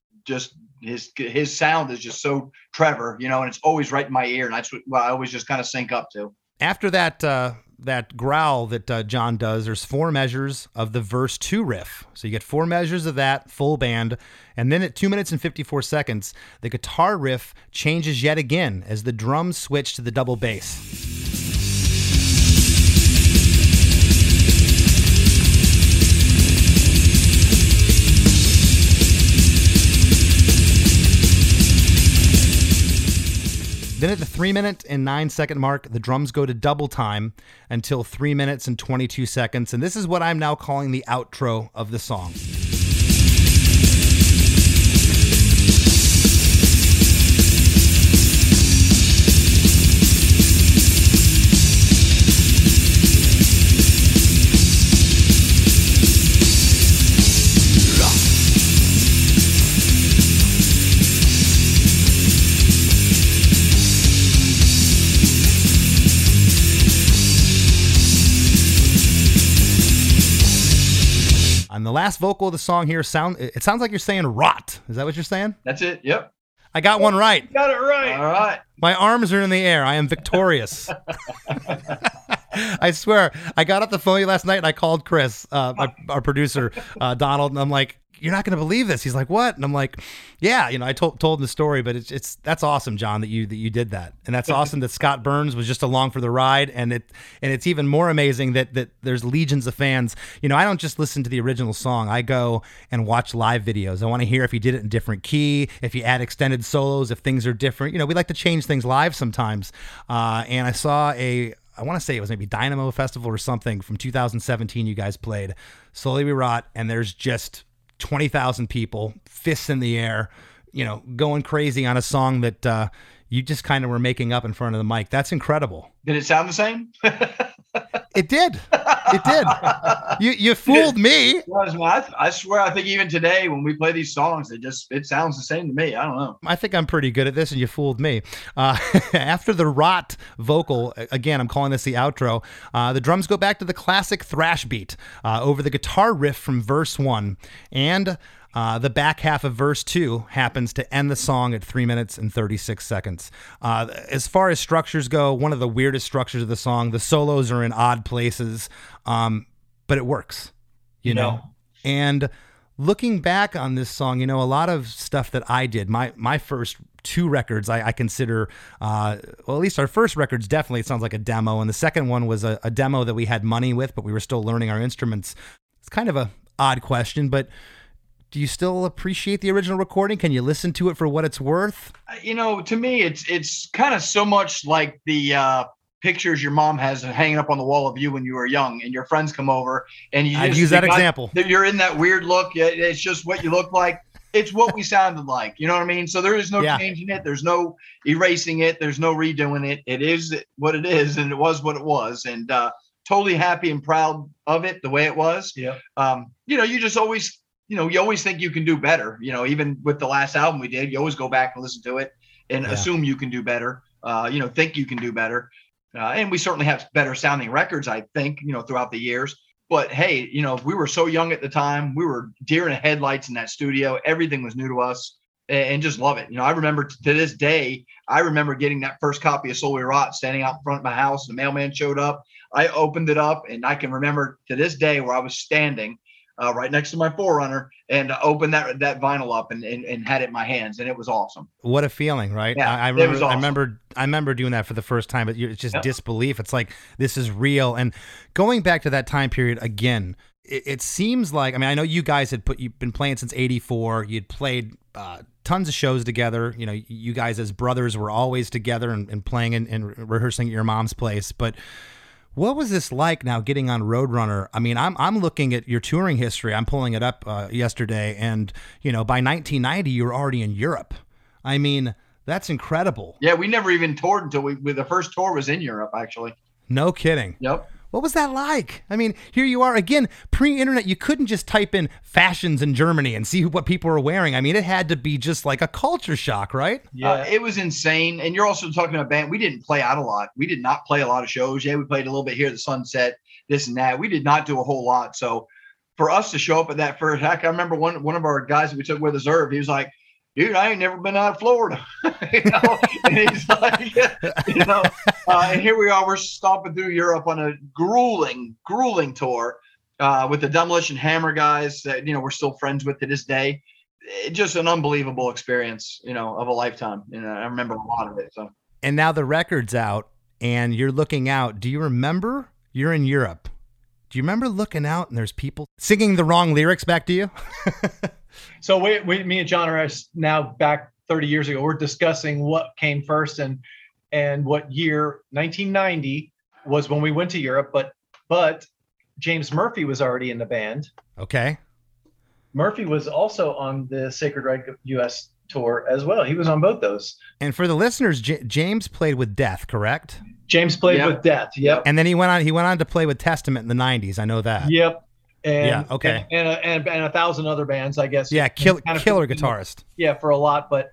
sound is just so Trevor, and it's always right in my ear. And that's what I always just kind of sync up to. After that growl that John does, there's 4 measures of the verse 2 riff. So you get 4 measures of that full band. And then at 2 minutes and 54 seconds, the guitar riff changes yet again as the drums switch to the double bass. Then at the 3 minute and 9 second mark, the drums go to double time until 3 minutes and 22 seconds. And this is what I'm now calling the outro of the song. And the last vocal of the song here sounds like you're saying rot. Is that what you're saying? That's it. Yep. I got one right. Got it right. All right. My arms are in the air. I am victorious. I swear. I got off the phone last night and I called Chris, our producer, Donald, and I'm like, you're not going to believe this. He's like, what? And I'm like, yeah, I told him the story, but that's awesome, John, that you did that. And that's awesome that Scott Burns was just along for the ride. And it's even more amazing that there's legions of fans. I don't just listen to the original song. I go and watch live videos. I want to hear if you did it in different key, if you add extended solos, if things are different. We like to change things live sometimes. And I saw I want to say it was maybe Dynamo Festival or something from 2017 you guys played, Slowly We Rot, and there's just 20,000 people, fists in the air, going crazy on a song that you just kind of were making up in front of the mic. That's incredible. Did it sound the same? It did. It did. You fooled me. I swear, I think even today when we play these songs, it sounds the same to me. I don't know. I think I'm pretty good at this, and you fooled me. After the rot vocal, again, I'm calling this the outro, the drums go back to the classic thrash beat over the guitar riff from verse 1, and the back half of verse 2 happens to end the song at 3 minutes and 36 seconds. As far as structures go, one of the weirdest structures of the song, the solos are in odd places, but it works, you know? And looking back on this song, a lot of stuff that I did, my first 2 records, I consider, well, at least our first record's definitely, it sounds like a demo. And the second one was a demo that we had money with, but we were still learning our instruments. It's kind of a odd question, but do you still appreciate the original recording? Can you listen to it for what it's worth? To me, it's kind of so much like the pictures your mom has hanging up on the wall of you when you were young, and your friends come over, and I'd use that example. You're in that weird look. It's just what you look like. It's what we sounded like. You know what I mean? So there is no changing it. There's no erasing it. There's no redoing it. It is what it is, and it was what it was, and totally happy and proud of it the way it was. Yeah. You just always. You always think you can do better. Even with the last album we did, you always go back and listen to it and assume you can do better. Think you can do better. And we certainly have better sounding records, I think, throughout the years. But hey, we were so young at the time. We were deer in the headlights in that studio. Everything was new to us, and just love it. I remember to this day, getting that first copy of Slowly Rot, standing out in front of my house. The mailman showed up. I opened it up, and I can remember to this day where I was standing right next to my Forerunner, and opened that vinyl up and had it in my hands, and it was awesome. What a feeling, right? Yeah, I remember, it was awesome. I remember doing that for the first time, but it's just disbelief. It's like, this is real. And going back to that time period again, it seems like, I know you guys you've been playing since '84. You'd played tons of shows together. You guys as brothers were always together and playing and rehearsing at your mom's place. But what was this like now getting on Roadrunner? I'm looking at your touring history. I'm pulling it up yesterday, and by 1990 you were already in Europe. That's incredible. Yeah, we never even toured until the first tour was in Europe, actually. No kidding. Yep. What was that like? I mean, here you are again, pre-internet. You couldn't just type in fashions in Germany and see what people were wearing. I mean, it had to be just like a culture shock, right? Yeah, it was insane. And you're also talking about band. We didn't play out a lot. We did not play a lot of shows. Yeah, we played a little bit here at the Sunset, this and that. We did not do a whole lot. So for us to show up at that first, heck, I remember one of our guys that we took with us, Irv, he was like, dude, I ain't never been out of Florida. And he's like, and here we are, we're stomping through Europe on a grueling tour with the Demolition Hammer guys that, we're still friends with to this day. Just an unbelievable experience, of a lifetime. I remember a lot of it. So. And now the record's out and you're looking out. Do you remember you're in Europe? Do you remember looking out and there's people singing the wrong lyrics back to you? So me and John are now back 30 years ago. We're discussing what came first and what year. 1990 was when we went to Europe, but James Murphy was already in the band. Okay. Murphy was also on the Sacred Right US tour as well. He was on both those. And for the listeners, James played with Death, correct? James played with Death. Yep. And then he went on to play with Testament in the 90s. I know that. Yep. And, yeah. Okay. And 1,000 other bands, I guess. Yeah. Killer guitarist. Yeah, for a lot, but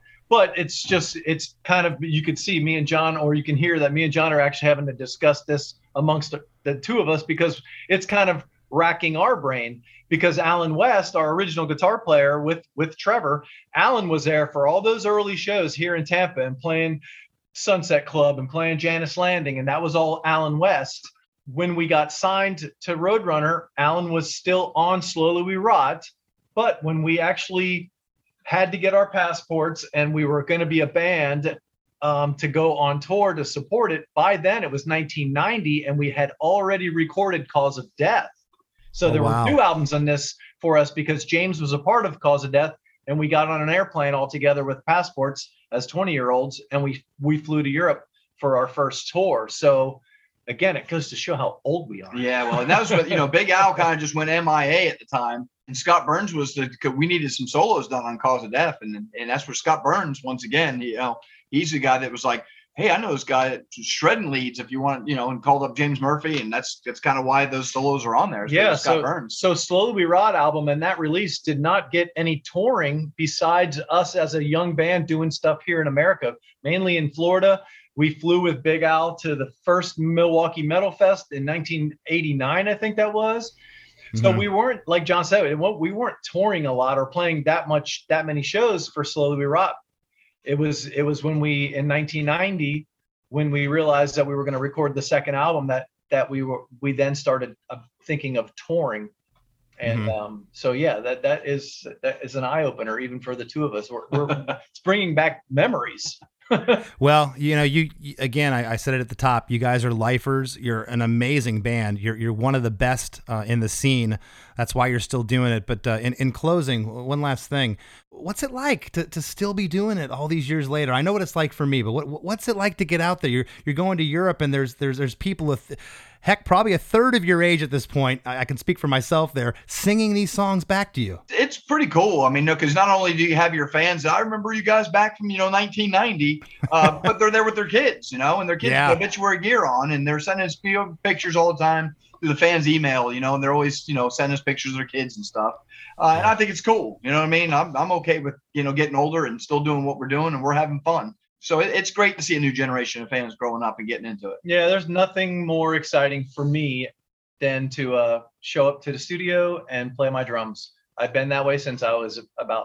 it's kind of, you could see me and John, or you can hear that me and John are actually having to discuss this amongst the two of us, because it's kind of racking our brain, because Alan West, our original guitar player with Trevor, Alan was there for all those early shows here in Tampa and playing Sunset Club and playing Janice Landing. And that was all Alan West. When we got signed to Roadrunner, Alan was still on Slowly We Rot. But when we actually had to get our passports and we were going to be a band to go on tour to support it, by then it was 1990 and we had already recorded Cause of Death. So there were 2 albums on this for us, because James was a part of Cause of Death, and we got on an airplane all together with passports as 20-year-olds, and we flew to Europe for our first tour. So again, it goes to show how old we are. Yeah, well, and that was what, Big Al kind of just went MIA at the time. And Scott Burns we needed some solos done on Cause of Death. And that's where Scott Burns, once again, he's the guy that was like, hey, I know this guy that's shredding leads if you want, and called up James Murphy. And that's kind of why those solos are on there. Yeah. Scott Burns. So Slowly We Rot album and that release did not get any touring besides us as a young band doing stuff here in America, mainly in Florida. We flew with Big Al to the first Milwaukee Metal Fest in 1989, I think that was. So we weren't, like John said, we weren't touring a lot or playing that many shows for Slowly We Rot. It was when in 1990, when we realized that we were going to record the second album, that we then started thinking of touring. And so yeah, that is an eye opener even for the two of us. It's bringing back memories. Well, you again, I said it at the top. You guys are lifers. You're an amazing band. You're one of the best in the scene. That's why you're still doing it. But in closing, one last thing: what's it like to still be doing it all these years later? I know what it's like for me, but what's it like to get out there? You're going to Europe, and there's people heck, probably a third of your age at this point, I can speak for myself there, singing these songs back to you. It's pretty cool. I mean, because not only do you have your fans, I remember you guys back from, 1990, but they're there with their kids, and their kids with obituary gear on, and they're sending us pictures all the time through the fans' email, and they're always, sending us pictures of their kids and stuff. And I think it's cool. You know what I mean? I'm okay with, getting older and still doing what we're doing, and we're having fun. So it's great to see a new generation of fans growing up and getting into it. Yeah, there's nothing more exciting for me than to show up to the studio and play my drums. I've been that way since I was about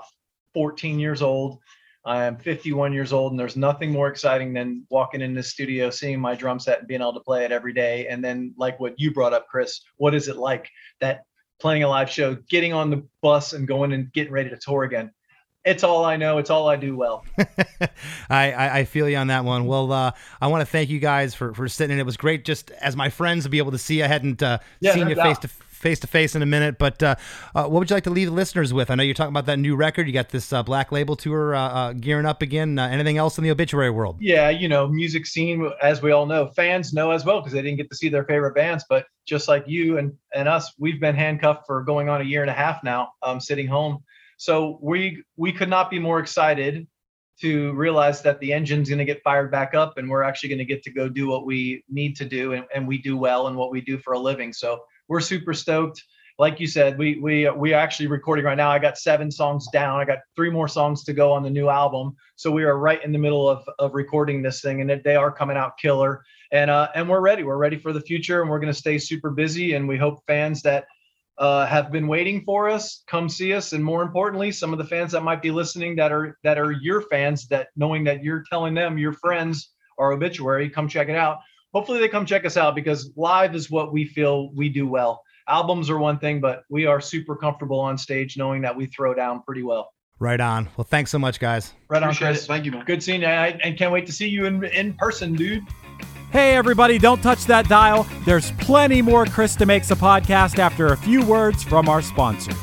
14 years old. I am 51 years old, and there's nothing more exciting than walking in the studio, seeing my drum set and being able to play it every day. And then, like what you brought up, Chris, what is it like that playing a live show, getting on the bus and going and getting ready to tour again? It's all I know. It's all I do well. I feel you on that one. Well, I want to thank you guys for sitting in. It was great just as my friends to be able to see. I hadn't seen you face to face in a minute, but what would you like to leave the listeners with? I know you're talking about that new record. You got this Black Label tour gearing up again. Anything else in the obituary world? Yeah, music scene, as we all know, fans know as well because they didn't get to see their favorite bands. But just like you and us, we've been handcuffed for going on a year and a half now, sitting home. So we could not be more excited to realize that the engine's going to get fired back up and we're actually going to get to go do what we need to do, and we do well and what we do for a living. So we're super stoked. Like you said, we actually recording right now. I got 7 songs down. I got 3 more songs to go on the new album. So we are right in the middle of recording this thing, and they are coming out killer. And we're ready. We're ready for the future, and we're going to stay super busy. And we hope fans that have been waiting for us come see us. And more importantly, some of the fans that might be listening that are your fans, that knowing that you're telling them your friends are Obituary, come check it out. Hopefully they come check us out, because live is what we feel we do well. Albums are one thing, but we are super comfortable on stage knowing that we throw down pretty well. Right on. Well, thanks so much, guys. Right on, Appreciate Chris. it. Thank you, man. Good seeing you. And can't wait to see you in person, dude. Hey, everybody, don't touch that dial. There's plenty more Krista Makes a Podcast after a few words from our sponsors.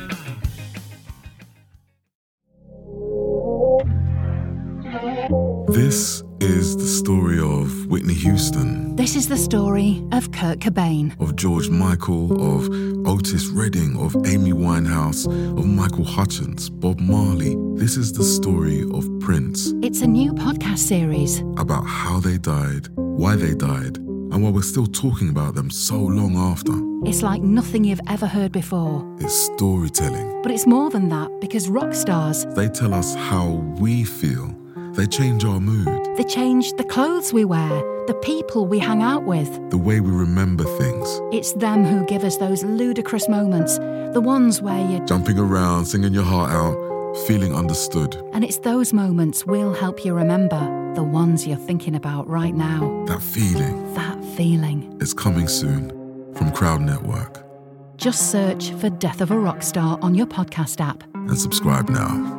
This is the story of Whitney Houston. This is the story of Kurt Cobain. Of George Michael, of Otis Redding, of Amy Winehouse, of Michael Hutchence, Bob Marley. This is the story of Prince. It's a new podcast series about how they died, why they died, and why we're still talking about them so long after. It's like nothing you've ever heard before. It's storytelling. But it's more than that, because rock stars, they tell us how we feel. They change our mood. They change the clothes we wear, the people we hang out with, the way we remember things. It's them who give us those ludicrous moments, the ones where you're jumping around, singing your heart out, feeling understood. And it's those moments we'll help you remember, the ones you're thinking about right now. That feeling. That feeling. It's coming soon from Crowd Network. Just search for Death of a Rock Star on your podcast app. And subscribe now.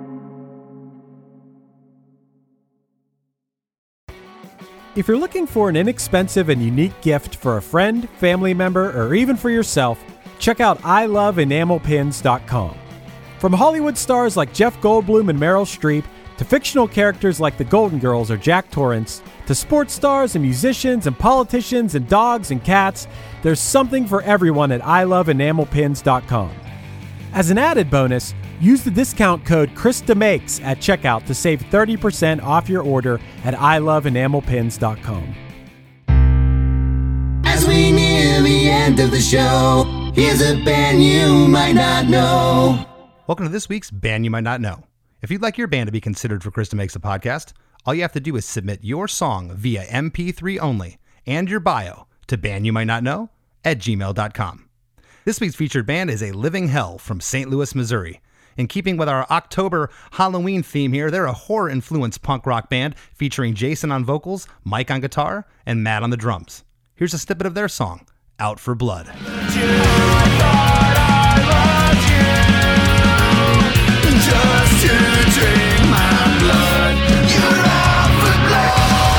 If you're looking for an inexpensive and unique gift for a friend, family member, or even for yourself, check out iloveenamelpins.com. From Hollywood stars like Jeff Goldblum and Meryl Streep, to fictional characters like the Golden Girls or Jack Torrance, to sports stars and musicians and politicians and dogs and cats, there's something for everyone at iloveenamelpins.com. As an added bonus, use the discount code KristaMakes at checkout to save 30% off your order at iloveenamelpins.com. As we near the end of the show, here's a band you might not know. Welcome to this week's Band You Might Not Know. If you'd like your band to be considered for Krista Makes a Podcast, all you have to do is submit your song via MP3 only and your bio to bandyoumightnotknow@gmail.com. This week's featured band is A Living Hell from St. Louis, Missouri. In keeping with our October Halloween theme here, they're a horror-influenced punk rock band featuring Jason on vocals, Mike on guitar, and Matt on the drums. Here's a snippet of their song, Out for Blood. Just to drink my blood, you're out for blood.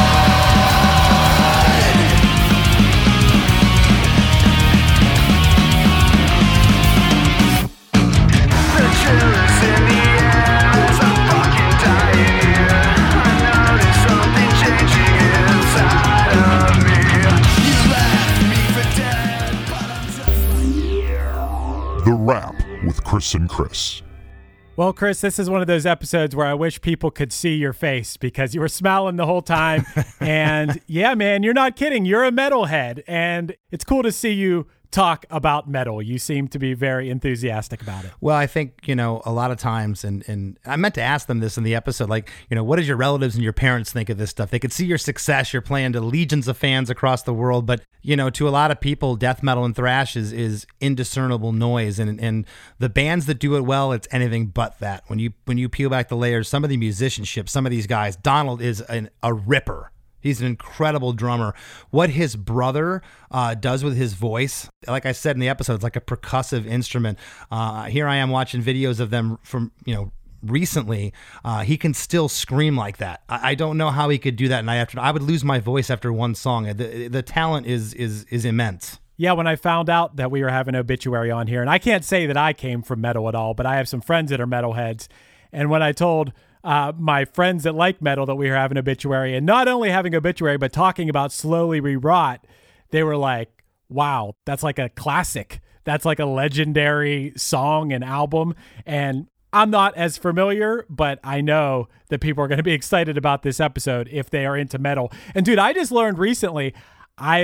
The chills in the air as I'm fucking dying here. I notice something changing inside of me. You left me for dead, but I'm just The Wrap with Chris and Chris. Well, Chris, this is one of those episodes where I wish people could see your face because you were smiling the whole time. And yeah, man, you're not kidding. You're a metalhead. And it's cool to see you talk about metal. You seem to be very enthusiastic about it. Well, I think, a lot of times, and I meant to ask them this in the episode, like, what does your relatives and your parents think of this stuff? They could see your success. You're playing to legions of fans across the world. But, to a lot of people, death metal and thrash is indiscernible noise. And the bands that do it well, it's anything but that. When you peel back the layers, some of the musicianship, some of these guys, Donald is a ripper. He's an incredible drummer. What his brother does with his voice, like I said in the episode, it's like a percussive instrument. Here I am watching videos of them from, recently. He can still scream like that. I don't know how he could do that night after. I would lose my voice after one song. The talent is immense. Yeah, when I found out that we were having Obituary on here, and I can't say that I came from metal at all, but I have some friends that are metalheads. And when I told my friends that like metal that we were having Obituary, and not only having Obituary, but talking about Slowly Rewrought, they were like, wow, that's like a classic. That's like a legendary song and album. And I'm not as familiar, but I know that people are going to be excited about this episode if they are into metal. And dude, I just learned recently, I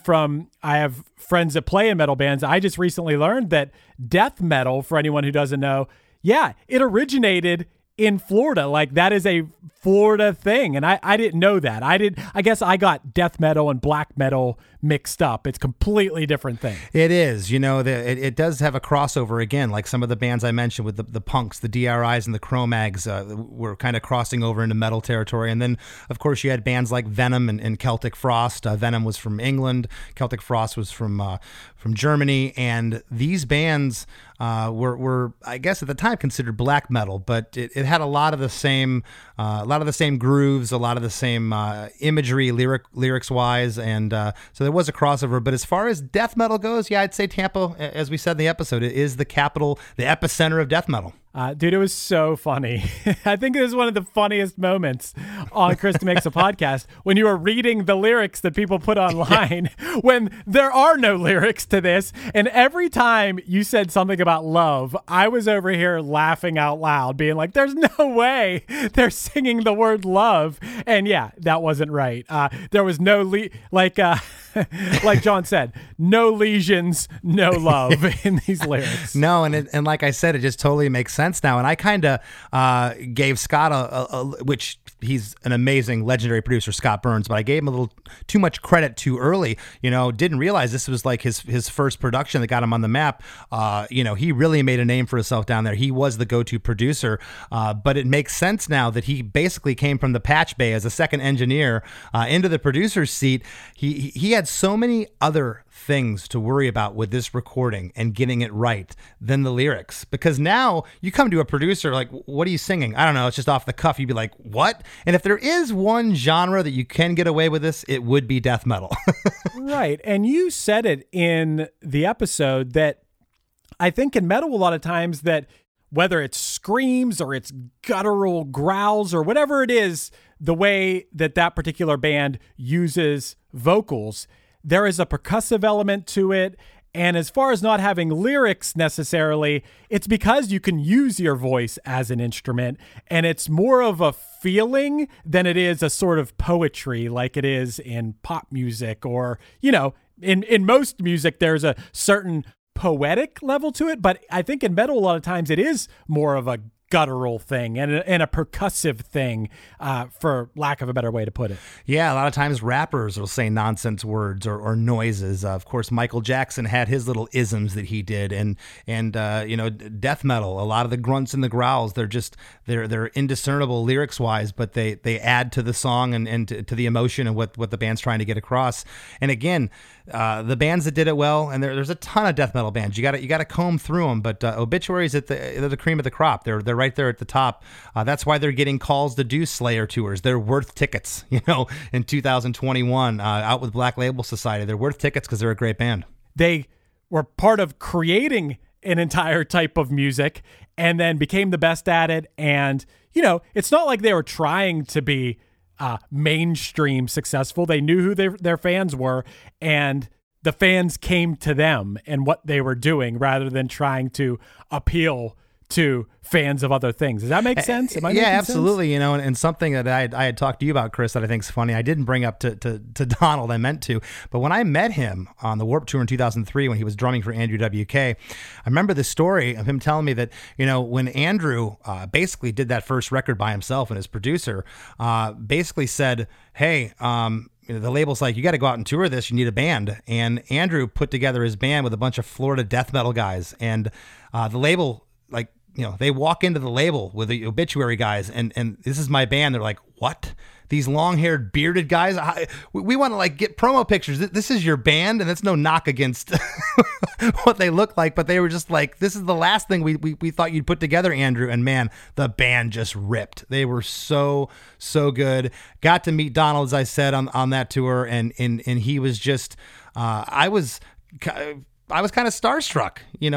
have friends that play in metal bands. I just recently learned that death metal, for anyone who doesn't know, yeah, it originated in Florida. Like, that is a Florida thing. And I didn't know that. I guess I got death metal and black metal mixed up. It's completely different thing. It is. It does have a crossover again, like some of the bands I mentioned with the punks, the DRIs and the Cro-Mags were kind of crossing over into metal territory. And then, of course, you had bands like Venom and Celtic Frost. Venom was from England. Celtic Frost was from Germany. And these bands were, I guess, at the time considered black metal, but it had a lot of the same grooves, a lot of the same imagery, lyrics wise, and so there was a crossover. But as far as death metal goes, yeah, I'd say Tampa, as we said in the episode, it is the capital, the epicenter of death metal. Dude, it was so funny. I think it was one of the funniest moments on Krista Makes a Podcast when you were reading the lyrics that people put online when there are no lyrics to this. And every time you said something about love, I was over here laughing out loud, being like, there's no way they're singing the word love. And yeah, that wasn't right. There was no, like John said, no lesions, no love in these lyrics. No, and like I said, it just totally makes sense now. And I kind of gave Scott which he's an amazing legendary producer, Scott Burns, but I gave him a little too much credit too early. Didn't realize this was like his first production that got him on the map. He really made a name for himself down there. He was the go-to producer, but it makes sense now that he basically came from the patch bay as a second engineer into the producer's seat. He had so many other things to worry about with this recording and getting it right than the lyrics, because now you come to a producer like, what are you singing? I don't know, it's just off the cuff. You'd be like, what? And if there is one genre that you can get away with this, it would be death metal. Right. And you said it in the episode that I think in metal a lot of times that whether it's screams or it's guttural growls or whatever it is, the way that particular band uses vocals, there is a percussive element to it. And as far as not having lyrics necessarily, it's because you can use your voice as an instrument, and it's more of a feeling than it is a sort of poetry like it is in pop music or, in most music, there's a certain poetic level to it. But I think in metal, a lot of times it is more of a guttural thing and a percussive thing, for lack of a better way to put it. Yeah, a lot of times rappers will say nonsense words or noises. Of course, Michael Jackson had his little isms that he did, and death metal, a lot of the grunts and the growls, they're indiscernible lyrics wise, but they add to the song and to the emotion and what the band's trying to get across. And again, the bands that did it well, and there's a ton of death metal bands. You got to comb through them, but Obituary's they're the cream of the crop. They're right there at the top. That's why they're getting calls to do Slayer tours. They're worth tickets. In 2021, out with Black Label Society, they're worth tickets because they're a great band. They were part of creating an entire type of music and then became the best at it. And it's not like they were trying to be mainstream successful. They knew who their fans were, and the fans came to them and what they were doing rather than trying to appeal to fans of other things. Does that make sense? Am I making absolutely. sense? And something that I had talked to you about, Chris, that I think is funny. I didn't bring up to Donald. I meant to, but when I met him on the Warped Tour in 2003, when he was drumming for Andrew WK, I remember the story of him telling me that, when Andrew basically did that first record by himself and his producer basically said, hey, the label's like, you got to go out and tour this. You need a band. And Andrew put together his band with a bunch of Florida death metal guys. And the label, they walk into the label with the Obituary guys and this is my band. They're like, what? These long-haired bearded guys? We want to get promo pictures. This is your band? And that's no knock against what they look like, but they were just like, this is the last thing we thought you'd put together, Andrew. And man, the band just ripped. They were so good. Got to meet Donald, as I said, on that tour, and he was just, I was kind of starstruck,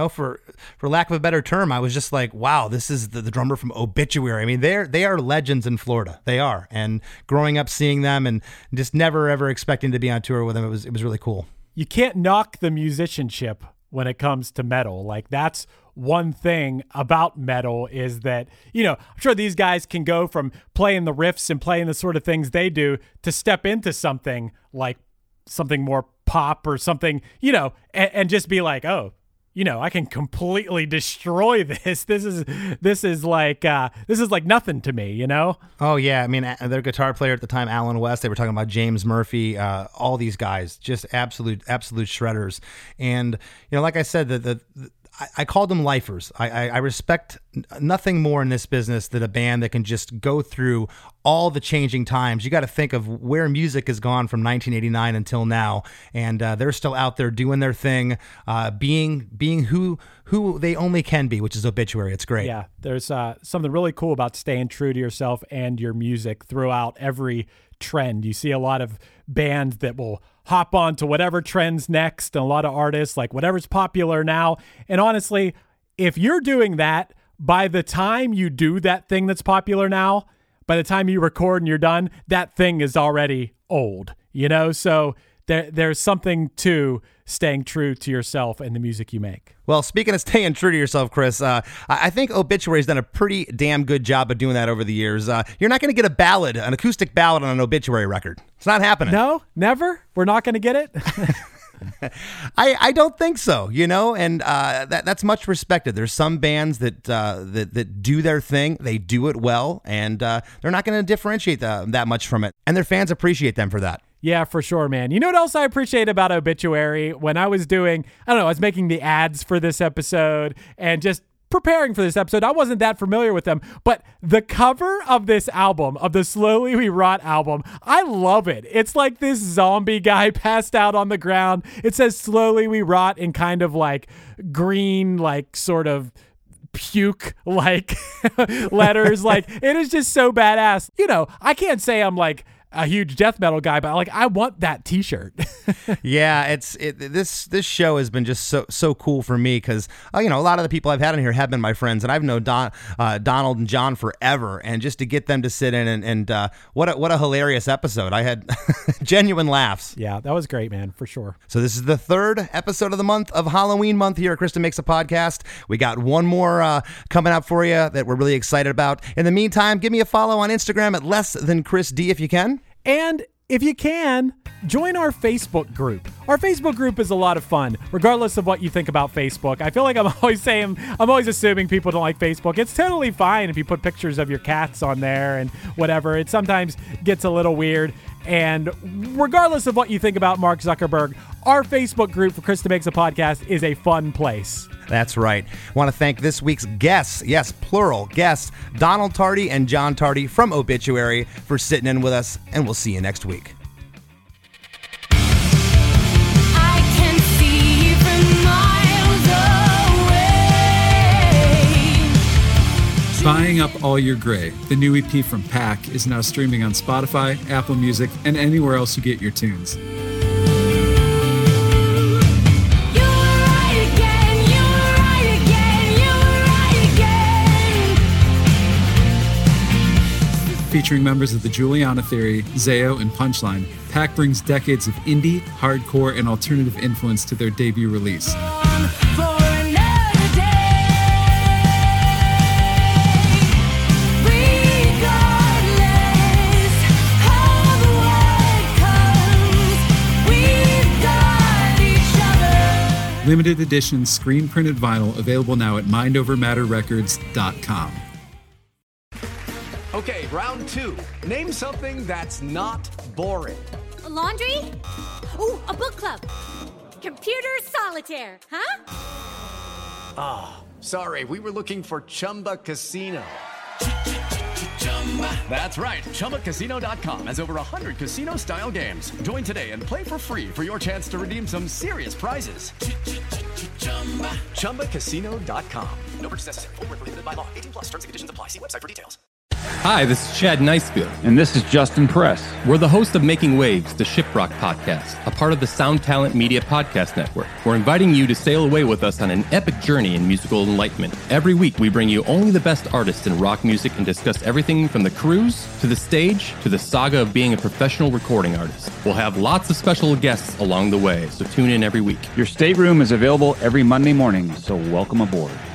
for lack of a better term. I was just like, wow, this is the drummer from Obituary. I mean, they are legends in Florida. They are. And growing up seeing them and just never, ever expecting to be on tour with them, it was really cool. You can't knock the musicianship when it comes to metal. That's one thing about metal is that, I'm sure these guys can go from playing the riffs and playing the sort of things they do to step into something like something more pop or something, and just be like, oh, I can completely destroy this. This is like nothing to me, Oh yeah, I mean, their guitar player at the time, Alan West. They were talking about James Murphy. All these guys, just absolute shredders. And like I said, I called them lifers. I respect nothing more in this business than a band that can just go through all the changing times. You got to think of where music has gone from 1989 until now, and they're still out there doing their thing, being who they only can be, which is Obituary. It's great. Yeah, there's something really cool about staying true to yourself and your music throughout every trend. You see a lot of bands that will hop on to whatever trends next, and a lot of artists like whatever's popular now. And honestly, if you're doing that, by the time you do that thing that's popular now, by the time you record and you're done, that thing is already old, So there's something to staying true to yourself and the music you make. Well, speaking of staying true to yourself, Chris, I think Obituary's done a pretty damn good job of doing that over the years. You're not going to get an acoustic ballad on an Obituary record. It's not happening. No, never? We're not going to get it? I don't think so, and that's much respected. There's some bands that do their thing, they do it well, and they're not going to differentiate that much from it, and their fans appreciate them for that. Yeah, for sure, man. You know what else I appreciate about Obituary? When I was I was making the ads for this episode and just preparing for this episode, I wasn't that familiar with them, but the cover of this album, of the Slowly We Rot album, I love it. It's like this zombie guy passed out on the ground. It says Slowly We Rot in kind of like green, like sort of puke like letters. Like, it is just so badass. I can't say I'm like a huge death metal guy, but I want that t-shirt. Yeah, this show has been just so cool for me because a lot of the people I've had in here have been my friends, and I've known Donald and John forever, and just to get them to sit in and what a hilarious episode. I had genuine laughs. Yeah, that was great, man, for sure. So this is the third episode of the month of Halloween month here at Krista Makes a Podcast. We got one more coming up for you that we're really excited about. In the meantime, give me a follow on Instagram at LessThanChrisD if you can. And if you can, join our Facebook group. Our Facebook group is a lot of fun, regardless of what you think about Facebook. I feel like I'm always assuming people don't like Facebook. It's totally fine if you put pictures of your cats on there and whatever. It sometimes gets a little weird. And regardless of what you think about Mark Zuckerberg, our Facebook group for Krista Makes a Podcast is a fun place. That's right. I want to thank this week's guests, yes, plural guests, Donald Tardy and John Tardy from Obituary for sitting in with us, and we'll see you next week. Buying Up All Your Gray, the new EP from Pack, is now streaming on Spotify, Apple Music, and anywhere else you get your tunes. Featuring members of the Juliana Theory, Zayo, and Punchline, Pack brings decades of indie, hardcore, and alternative influence to their debut release. Limited edition screen printed vinyl available now at mindovermatterrecords.com. Okay, round two. Name something that's not boring. A laundry? Ooh, a book club. Computer solitaire, huh? Ah, oh, sorry, we were looking for Chumba Casino. That's right. ChumbaCasino.com has over 100 casino-style games. Join today and play for free for your chance to redeem some serious prizes. ChumbaCasino.com. No purchase necessary. Void where prohibited by law. 18+. Terms and conditions apply. See website for details. Hi, this is Chad Nicefield. And this is Justin Press. We're the host of Making Waves, the Shiprock podcast, a part of the Sound Talent Media Podcast Network. We're inviting you to sail away with us on an epic journey in musical enlightenment. Every week, we bring you only the best artists in rock music and discuss everything from the cruise, to the stage, to the saga of being a professional recording artist. We'll have lots of special guests along the way, so tune in every week. Your stateroom is available every Monday morning, so welcome aboard.